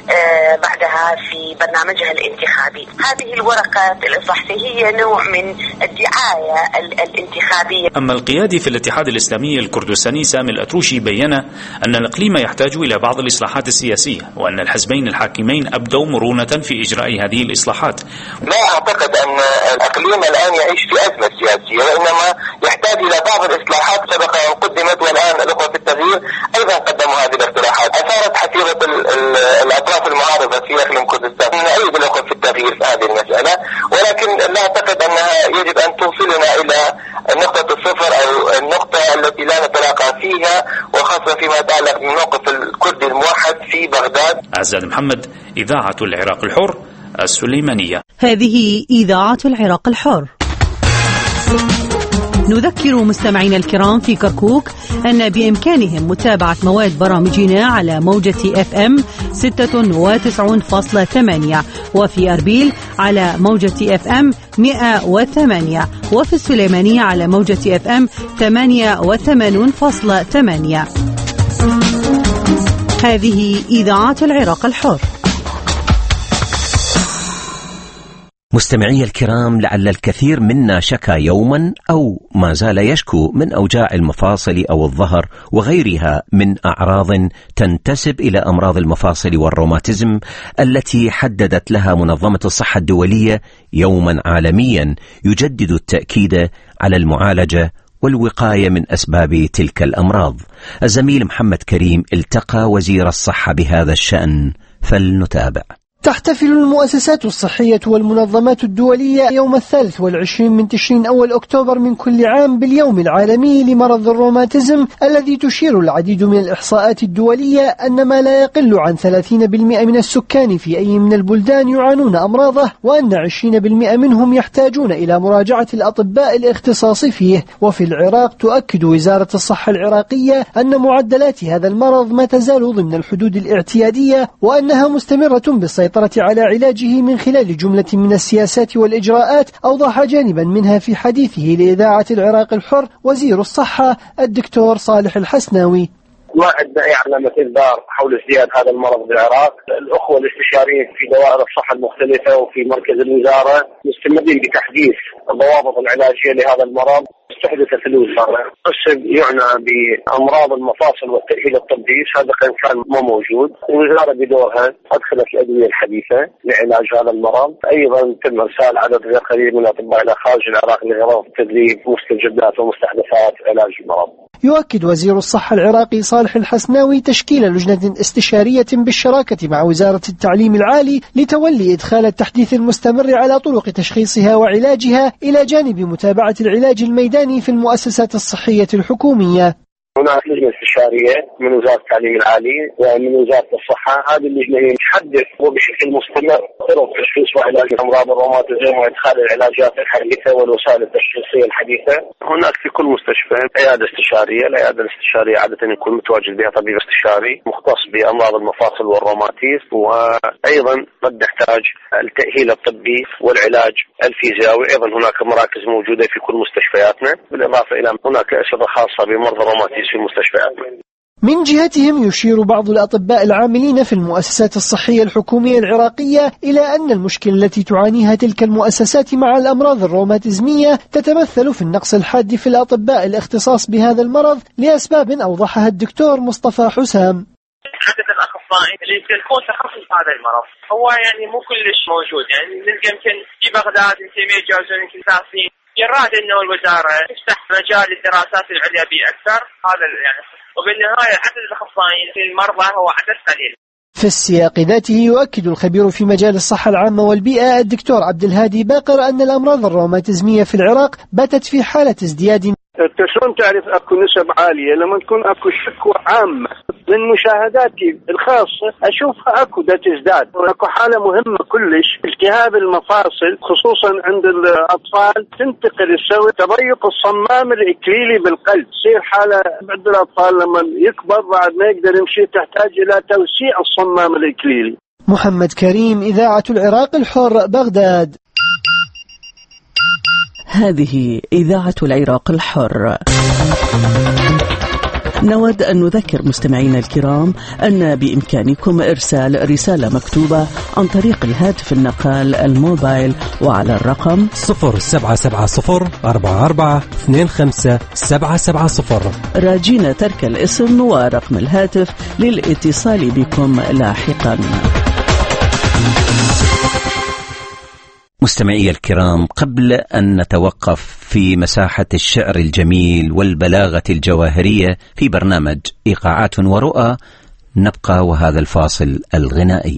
بعدها في برنامجها الانتخابي. هذه الورقة الإصلاح هي نوع من الدعاية الانتخابية. أما القيادي في الاتحاد الإسلامي الكردستاني سامي الأتروشي بيّن أن الإقليم يحتاج إلى بعض الإصلاحات السياسية، وأن الحزبين الحاكمين أبدوا مرونة في إجراء هذه الإصلاحات. لا أعتقد أن الإقليم الآن يعيش في أزمة سياسية، وإنما يحتاج إلى بعض الإصلاحات سبق أن قدمت، والآن الأخوة في التغيير أيضا قدموا هذه الاقتراحات. أثارت حسيرة الأطراف المعارضة في إقليم كردستان. نؤيد الأخوة في التغيير في هذه المسألة، ولكن لا أعتقد أنها يجب أن توصلنا إلى نقطة الصفر أو النقطة التي لا نتلاقى فيها، وخاصة فيما يتعلق بموقف الكرد الموحد في بغداد. عزاد محمد، إذاعة العراق الحر، السليمانية. هذه إذاعة العراق الحر. نذكر مستمعينا الكرام في كركوك أن بإمكانهم متابعة مواد برامجنا على موجة FM 96.8، وفي أربيل على موجة FM 108، وفي السليمانية على موجة FM 88.8. هذه إذاعة العراق الحر. مستمعي الكرام، لعل الكثير منا شكى يوما أو ما زال يشكو من أوجاع المفاصل أو الظهر وغيرها من أعراض تنتسب إلى أمراض المفاصل والروماتيزم التي حددت لها منظمة الصحة الدولية يوما عالميا يجدد التأكيد على المعالجة والوقاية من أسباب تلك الأمراض. الزميل محمد كريم التقى وزير الصحة بهذا الشأن، فلنتابع. تحتفل المؤسسات الصحية والمنظمات الدولية يوم 23 من تشرين أول أكتوبر من كل عام باليوم العالمي لمرض الروماتيزم، الذي تشير العديد من الإحصاءات الدولية أن ما لا يقل عن 30% من السكان في أي من البلدان يعانون أمراضه، وأن 20% منهم يحتاجون إلى مراجعة الأطباء الاختصاص فيه. وفي العراق تؤكد وزارة الصحة العراقية أن معدلات هذا المرض ما تزال ضمن الحدود الاعتيادية، وأنها مستمرة بالسيطرة على علاجه من خلال جملة من السياسات والإجراءات، أوضح جانبا منها في حديثه لإذاعة العراق الحر وزير الصحة الدكتور صالح الحسناوي. ما عندنا أي علامة إنذار حول ازدياد هذا المرض بالعراق. الأخوة الاستشاريين في دوائر الصحة المختلفة وفي مركز الوزارة مستمرين بتحديث الضوابط العلاجية لهذا المرض، استحدثت الوزارة قسم يعنى بأمراض المفاصل والتأهيل الطبي سابقا كان ما موجود. الوزارة بدورها أدخلت الأدوية الحديثة لعلاج هذا المرض. أيضا تم إرسال عدد غير قليل من الأطباء إلى خارج العراق لغرض تدريب مستجدات ومستحدثات علاج المرض. يؤكد وزير الصحة العراقي صالح الحسناوي تشكيل لجنة استشارية بالشراكة مع وزارة التعليم العالي لتولي إدخال التحديث المستمر على طرق تشخيصها وعلاجها إلى جانب متابعة العلاج الميداني في المؤسسات الصحية الحكومية. هناك لجنة استشارية من وزارة التعليم العالي ومن وزارة الصحة. هذه اللجنة تحدث وبشكل مستمر طرق تشخيص وعلاج أمراض الروماتيزم وإدخال العلاجات الحديثة والوسائل التشخيصية الحديثة. هناك في كل مستشفى عيادة استشارية. العيادة الاستشارية عادة يكون متواجد بها طبيب استشاري مختص بأمراض المفاصل والروماتيزم، وأيضا قد نحتاج التأهيل الطبي والعلاج الفيزيائي. أيضا هناك مراكز موجودة في كل مستشفياتنا، بالإضافة إلى هناك أسرة خاصة بمرضى الروماتيزم في المستشفيات. من جهتهم يشير بعض الأطباء العاملين في المؤسسات الصحية الحكومية العراقية إلى أن المشكلة التي تعانيها تلك المؤسسات مع الأمراض الروماتيزمية تتمثل في النقص الحاد في الأطباء الاختصاص بهذا المرض لأسباب أوضحها الدكتور مصطفى حسام. عدد الأخصائيين اللي يمتلكون تخصص هذا المرض هو يعني مو كلش موجود. يعني نلقى يمكن في بغداد يمكن ما يتجاوزون يمكن 30. يراد انه الوزاره تفتح مجال الدراسات العليا به اكثر. هذا يعني وبالنهايه عدد الاخصائيين في المرضى هو عدد قليل. في السياق ذاته يؤكد الخبير في مجال الصحة العامة والبيئة الدكتور عبد الهادي باقر أن الأمراض الروماتيزمية في العراق باتت في حالة ازدياد. شلون تعرف اكو نسب عاليه؟ لما تكون اكو شكوى عامه. من مشاهداتي الخاصه اشوفها اكو تزداد. اكو حاله مهمه كلش، التهاب المفاصل خصوصا عند الاطفال، تنتقل تسوي تضيق الصمام الاكليلي بالقلب، تصير حاله عند الاطفال لما يكبر بعد ما يقدر يمشي تحتاج الى توسيع الصمام الاكليلي. محمد كريم، إذاعة العراق الحر، بغداد. هذه إذاعة العراق الحر. نود أن نذكر مستمعينا الكرام أن بإمكانكم إرسال رسالة مكتوبة عن طريق الهاتف النقال الموبايل وعلى الرقم 077044257770 راجين ترك الاسم ورقم الهاتف للاتصال بكم لاحقا. مستمعي الكرام، قبل أن نتوقف في مساحة الشعر الجميل والبلاغة الجواهرية في برنامج إيقاعات ورؤى، نبقى وهذا الفاصل الغنائي.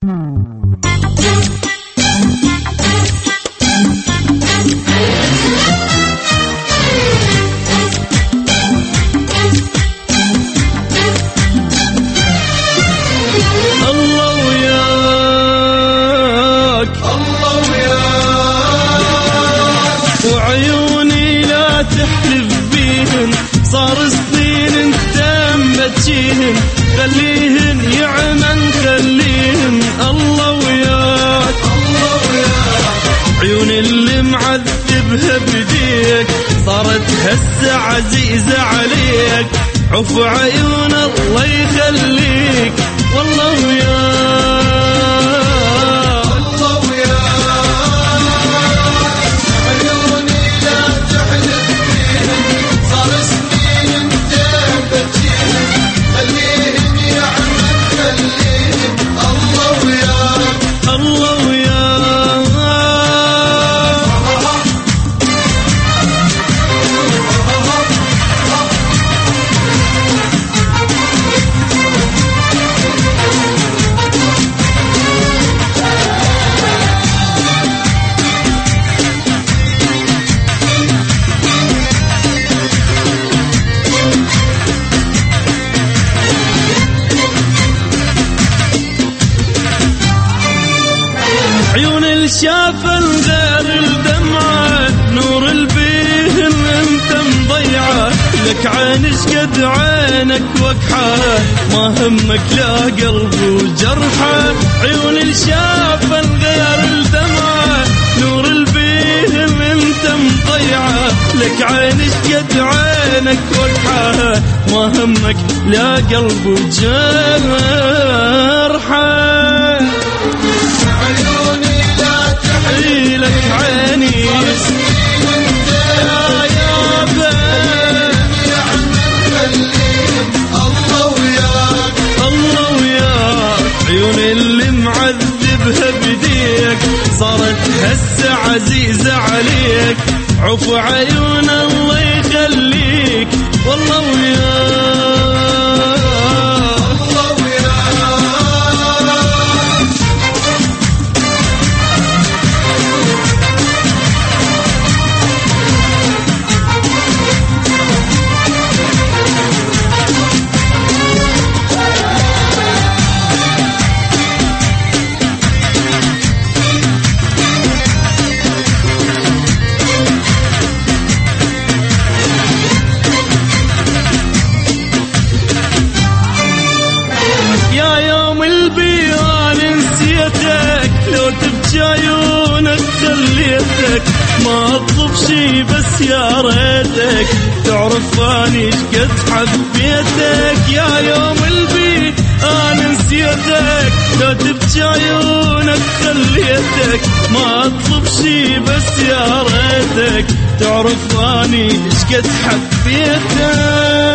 وعيوني لا تحلف بيهن، صار سنين تمتشيهن، خليهن يعمن خليهن. الله وياك الله وياك، عيون اللي معذبها بديك صارت هسه عزيزة عليك. عف عيون الله يخليك، والله وياك الله وياك. شاف الغير الدمعة نور البيهن انت مضيعة، لك عين شقد عينك وقحة، ما همك لا قلب وجرحة. عيون الشاف الغير الدمعة نور البيهن انت مضيعة، لك عين شقد عينك وقحة، ما همك لا قلب وجرحة. لك عيني يا هسه عزيزة عليك، عفو عيون الله يخليك، والله وياك الله عيونك خليتك، ما اطلب شي بس يا ريتك تعرف اني شقد حبيتك، يا يوم البيت انا نسيتك، لو تبكي عيونك خليتك، ما اطلب شي بس يا ريتك تعرف اني شقد حبيتك.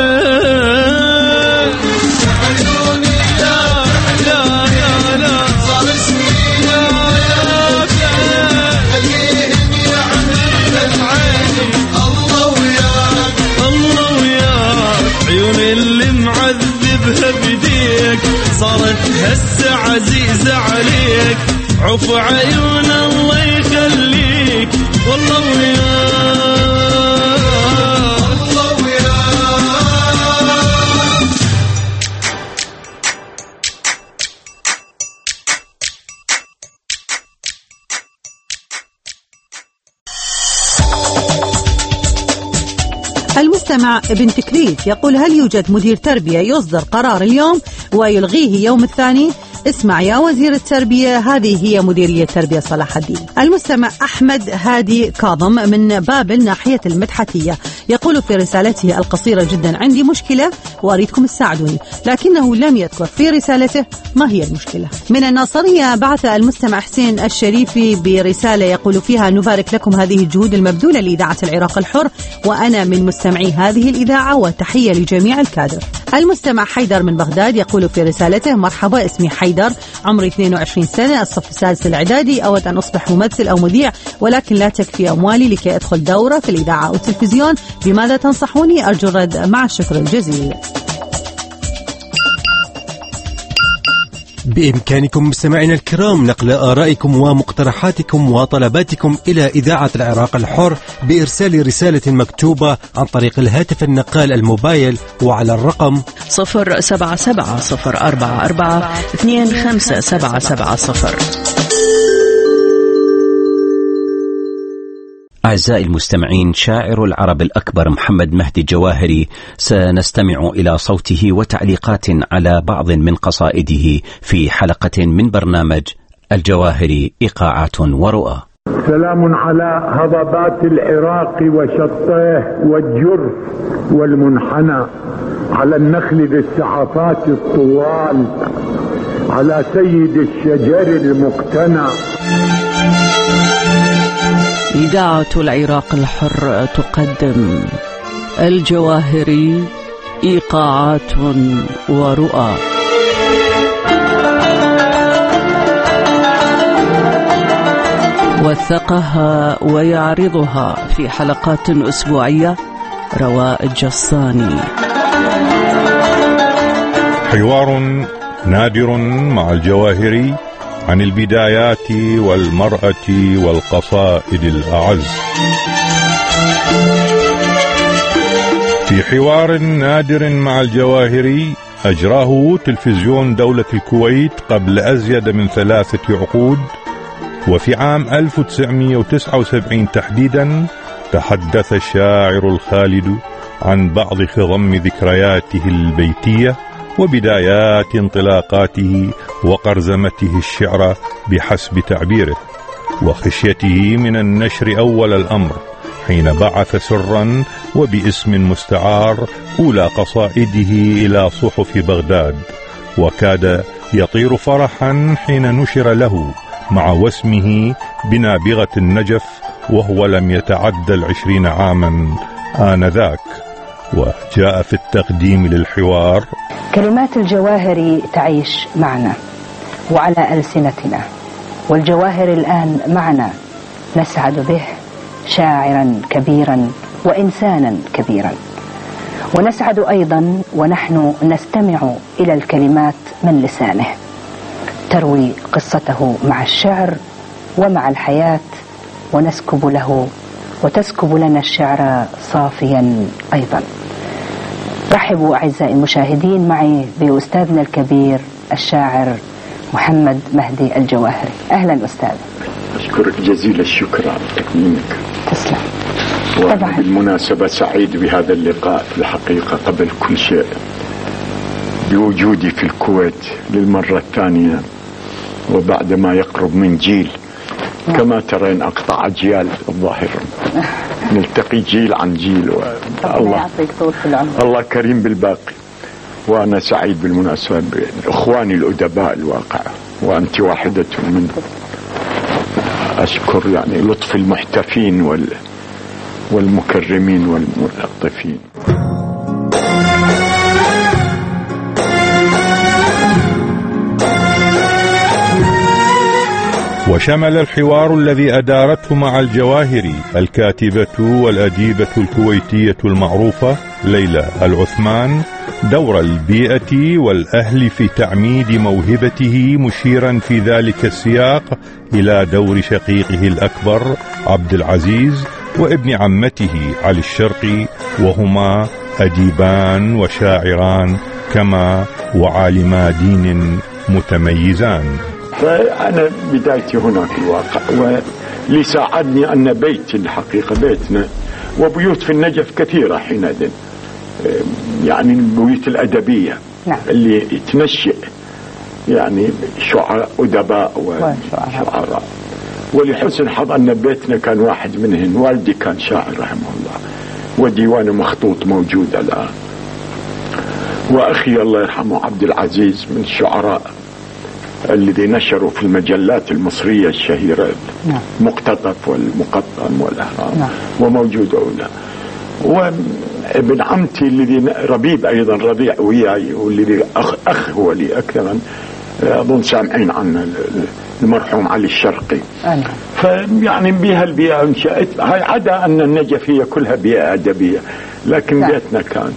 اللي معذبها بديك صارت هسه عزيزة عليك، عفو عيون الله يخليك، والله وياك الله وياك. المستمع ابن تكريت يقول: هل يوجد مدير تربية يصدر قرار اليوم ويلغيه يوم الثاني؟ اسمع يا وزير التربية، هذه هي مديرية تربية صلاح الدين. المستمع أحمد هادي كاظم من بابل ناحية المدحتية يقول في رسالته القصيرة جدا: عندي مشكلة وأريدكم تساعدوني، لكنه لم يذكر في رسالته ما هي المشكلة. من الناصرية بعث المستمع حسين الشريفي برسالة يقول فيها: نبارك لكم هذه الجهود المبذولة لإذاعة العراق الحر، وأنا من مستمعي هذه الإذاعة، وتحية لجميع الكادر. المستمع حيدر من بغداد يقول في رسالته: مرحبا، اسمي حيدر، عمري 22 سنة، الصف السادس الإعدادي، أود أن أصبح ممثل أو مذيع، ولكن لا تكفي أموالي لكي أدخل دورة في الإذاعة أو التلفزيون، بماذا تنصحوني؟ أرجو الرد مع الشكر الجزيل. بإمكانكم مستمعينا الكرام نقل آرائكم ومقترحاتكم وطلباتكم إلى إذاعة العراق الحر بإرسال رسالة مكتوبة عن طريق الهاتف النقال الموبايل وعلى الرقم 077-044-25770. أعزائي المستمعين، شاعر العرب الأكبر محمد مهدي الجواهري سنستمع إلى صوته وتعليقات على بعض من قصائده في حلقة من برنامج الجواهري إيقاعات ورؤى. سلام على هضبات العراق وشطيه والجرف والمنحنى، على النخل ذي السعفات الطوال، على سيد الشجر المقتنى. إذاعة العراق الحر تقدم الجواهري إيقاعات ورؤى. وثقها ويعرضها في حلقات أسبوعية رواء الجصاني. حوار نادر مع الجواهري عن البدايات والمرأة والقصائد الأعز. في حوار نادر مع الجواهري أجراه تلفزيون دولة الكويت قبل أزيد من 3 عقود، وفي عام 1979 تحديدا تحدث الشاعر الخالد عن بعض خضم ذكرياته البيتية وبدايات انطلاقاته وقرزمته الشعر بحسب تعبيره، وخشيته من النشر أول الأمر حين بعث سرا وباسم مستعار أولى قصائده إلى صحف بغداد، وكاد يطير فرحا حين نشر له مع واسمه بنابغة النجف وهو لم يتعدى 20 عاما آنذاك. وجاء في التقديم للحوار: كلمات الجواهري تعيش معنا وعلى ألسنتنا، والجواهر الآن معنا نسعد به شاعرا كبيرا وإنسانا كبيرا، ونسعد أيضا ونحن نستمع إلى الكلمات من لسانه تروي قصته مع الشعر ومع الحياة، ونسكب له وتسكب لنا الشعر صافيا أيضا. رحبوا أعزائي المشاهدين معي بأستاذنا الكبير الشاعر محمد مهدي الجواهري. أهلا أستاذ. أشكرك جزيل الشكر على تكريمك. تسلم. طبعا بالمناسبة سعيد بهذا اللقاء في الحقيقة. قبل كل شيء بوجودي في الكويت للمرة الثانية وبعد ما يقرب من جيل، كما ترين أقطع أجيال الظاهر، نلتقي جيل عن جيل، الله كريم بالباقي. وأنا سعيد بالمناسبة بإخواني الأدباء الواقع، وأنت واحدة منهم. أشكر يعني لطف المحتفين والمكرمين والملطفين. وشمل الحوار الذي أدارته مع الجواهري الكاتبة والأديبة الكويتية المعروفة ليلى العثمان دور البيئة والأهل في تعميد موهبته، مشيرا في ذلك السياق إلى دور شقيقه الأكبر عبد العزيز وابن عمته علي الشرقي، وهما أديبان وشاعران كما وعالما دين متميزان. فأنا بدايتي هناك الواقع، واللي ساعدني أن بيتي الحقيقة بيتنا وبيوت في النجف كثيرة حينئذ، يعني البيوت الأدبية اللي تنشئ يعني شعراء أدباء وشعراء. ولحسن حظ أن بيتنا كان واحد منهم، والدي كان شاعر رحمه الله، وديوانه مخطوط موجود الآن. وأخي الله يرحمه عبد العزيز من الشعراء الذي نشروا في المجلات المصرية الشهيرة، مقتطف والمقطم والأهرام، وموجود أولى. وابن عمتي الذي ربيب أيضا ربيع وياي، والذي أخ هو لي أكثر، أظن سامعين عنه، المرحوم علي الشرقي. فيعني بها البيئة انشأت، هاي عدا أن النجف هي كلها بيئة أدبية، لكن بيتنا كان.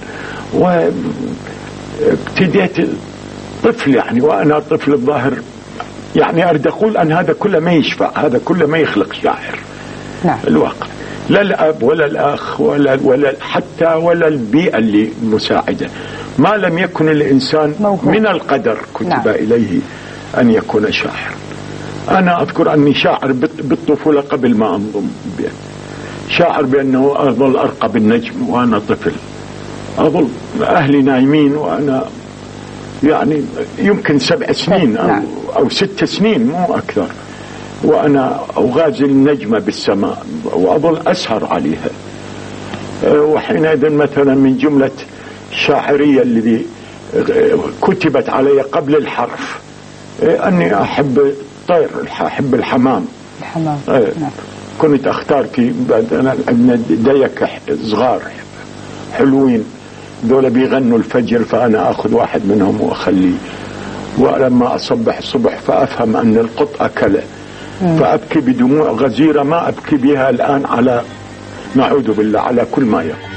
وابتديت طفل يعني، وأنا طفل الظاهر يعني أريد أقول أن هذا كله ما يشفع، هذا كله ما يخلق شاعر. الواقع لا الأب ولا الأخ ولا حتى ولا البيئة اللي مساعدة، ما لم يكن الإنسان من القدر كتب إليه أن يكون شاعر. أنا أذكر أني شاعر بالطفولة قبل ما أنضم بيت، شاعر بأنه أظل أرقى بالنجم وأنا طفل، أظل أهلي نايمين وأنا يعني يمكن 7 سنين أو 6 سنين مو أكثر، وأنا أغازل النجمة بالسماء وأظل أسهر عليها. وحينئذ مثلا من جملة الشاعرية الذي كتبت علي قبل الحرف أني أحب الطير، أحب الحمام. كنت أختار في عندنا ديك صغار حلوين دول بيغنوا الفجر، فأنا أخذ واحد منهم وأخليه، ولما أصبح الصبح فأفهم أن القط أكله، فأبكي بدموع غزيرة ما أبكي بها الآن على نعوذ بالله على كل ما يقول.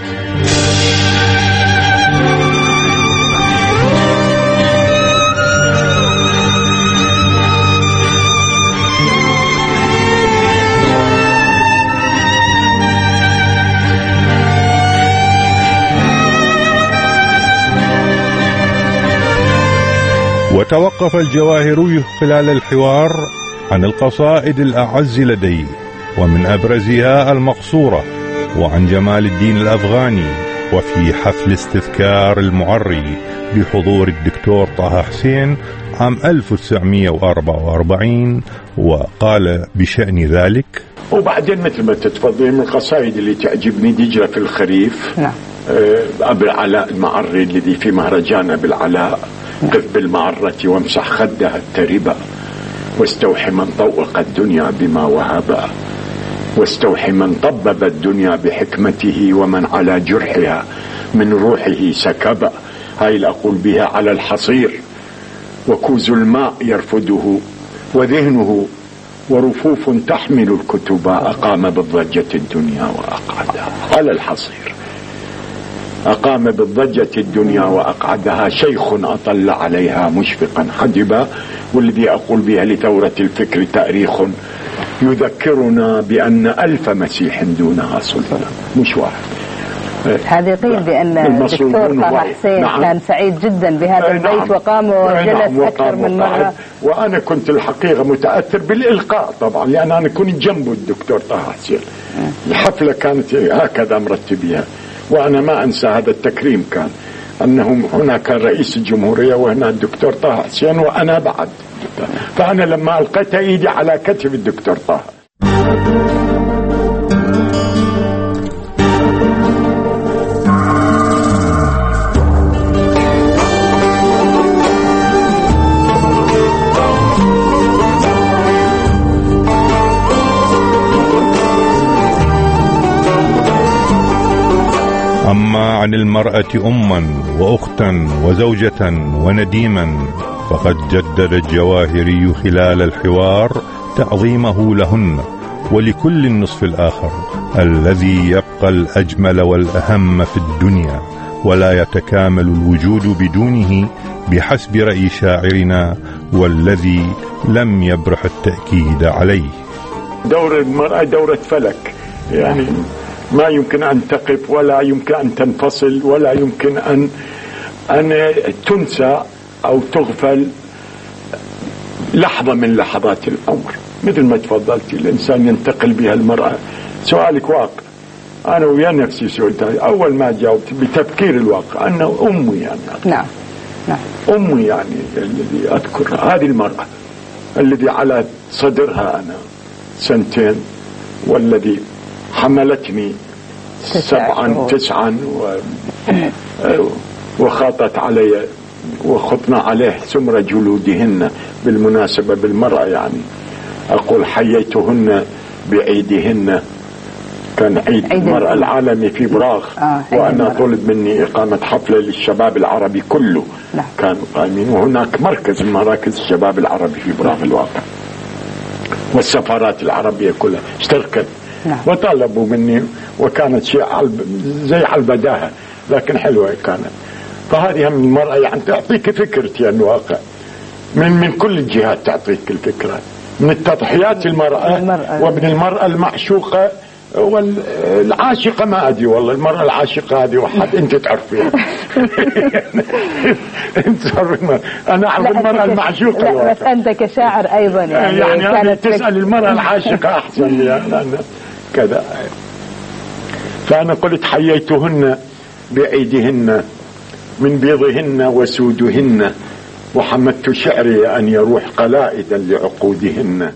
وتوقف الجواهري خلال الحوار عن القصائد الأعز لديه، ومن أبرزها المقصورة، وعن جمال الدين الأفغاني، وفي حفل استذكار المعري بحضور الدكتور طه حسين عام 1944، وقال بشأن ذلك: وبعدين مثل ما تتفضل من القصائد اللي تعجبني دجلة في الخريف، أبي العلاء المعري الذي في مهرجان أبي العلاء، قف بالمعرة وامسح خدها التربة، واستوحي من طوق الدنيا بما وهبا، واستوحي من طبب الدنيا بحكمته، ومن على جرحها من روحه سكب. هاي الأقول بها على الحصير، وكوز الماء يرفده، وذهنه ورفوف تحمل الكتب أقام بالضجة الدنيا وأقعدها. على الحصير أقام بالضجة الدنيا وأقعدها شيخ أطل عليها مشفقا حجبا. والذي أقول بها لثورة الفكر تاريخ يذكرنا بأن 1000 مسيح دونها سلطة، مش واحد. هذه قيل بأن الدكتور طه حسين كان سعيد جدا بهذا البيت وقام وجلس أكثر من مرة. وأنا كنت الحقيقة متأثر بالإلقاء طبعا، لأن أنا كنت جنبه الدكتور طه حسين. الحفلة كانت هكذا مرتبيها، وأنا ما أنسى هذا التكريم. كان أنه هنا كان رئيس الجمهورية وهنا الدكتور طه حسين وأنا بعد. فأنا لما ألقيت إيدي على كتف الدكتور طه أما عن المرأة أما وأختا وزوجة ونديما فقد جدد الجواهري خلال الحوار تعظيمه لهن ولكل النصف الآخر الذي يبقى الأجمل والأهم في الدنيا، ولا يتكامل الوجود بدونه بحسب رأي شاعرنا والذي لم يبرح التأكيد عليه. دور المرأة دورة فلك، يعني ما يمكن أن تقف ولا يمكن أن تنفصل ولا يمكن أن تنسى أو تغفل لحظة من لحظات الأمر. مثل ما تفضلتي الإنسان ينتقل بها المرأة. سؤالك واقع، أنا ويا نفسي سئلت أول ما جاوبت بتفكير الواقع أنه أمي يعني. نعم أمي يعني الذي أذكرها، هذه المرأة الذي على صدرها أنا 2 سنين، والذي حملتني 7 9 وخاطت علي وخطنا عليه سمر جلودهن. بالمناسبة بالمرأة يعني أقول حييتهن بعيدهن. كان عيد المرأة العالمي في براغ، وأنا طلب مني إقامة حفلة للشباب العربي كله. كانوا قائمين، وهناك مركز من مراكز الشباب العربي في براغ الواقع، والسفارات العربية كلها اشتركت وطلبوا مني، وكانت شيء زي على البداهة لكن حلوة كانت. فهذه من المرأة يعني تعطيك فكرتي يعني الواقع من كل الجهات، تعطيك الفكرة من التضحيات المرأة وابن المرأة المعشوقة والعاشقة. ما أدري والله المرأة العاشقة هذه واحد أنت تعرفيها. أنا أعرف المرأة المعشوقة. لا بس أنت كشاعر أيضا يعني كانت تسأل المرأة العاشقة أحسن لي كذا. فأنا قلت حييتهن بعيدهن من بيضهن وسودهن، وحمدت شعري أن يروح قلائدا لعقودهن.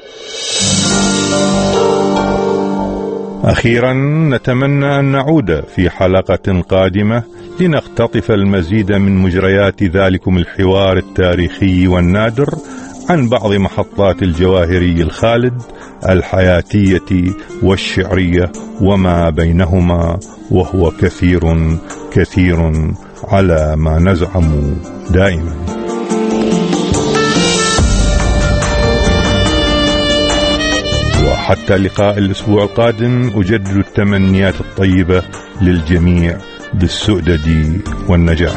أخيرا نتمنى أن نعود في حلقة قادمة لنختطف المزيد من مجريات ذلكم الحوار التاريخي والنادر عن بعض محطات الجواهري الخالد الحياتية والشعرية وما بينهما، وهو كثير كثير على ما نزعم دائما. وحتى لقاء الأسبوع القادم أجدد التمنيات الطيبة للجميع بالسؤدد والنجاح.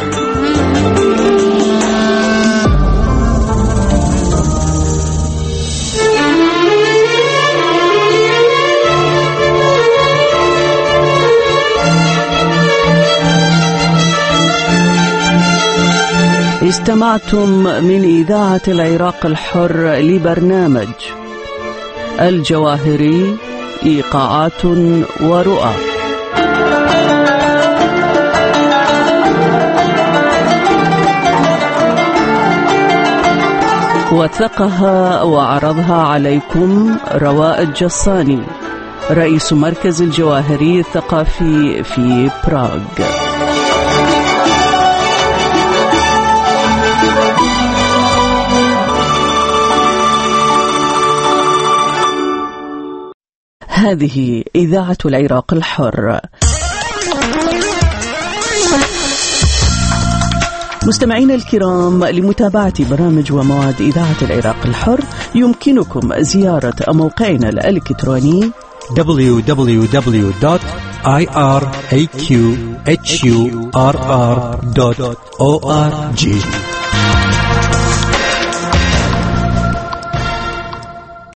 استمعتم من إذاعة العراق الحر لبرنامج الجواهري إيقاعات ورؤى. وثقها وعرضها عليكم رواء الجصاني، رئيس مركز الجواهري الثقافي في براغ. هذه إذاعة العراق الحر. مستمعينا الكرام، لمتابعة برامج ومواد إذاعة العراق الحر يمكنكم زيارة موقعنا الإلكتروني www.iraqhurr.org.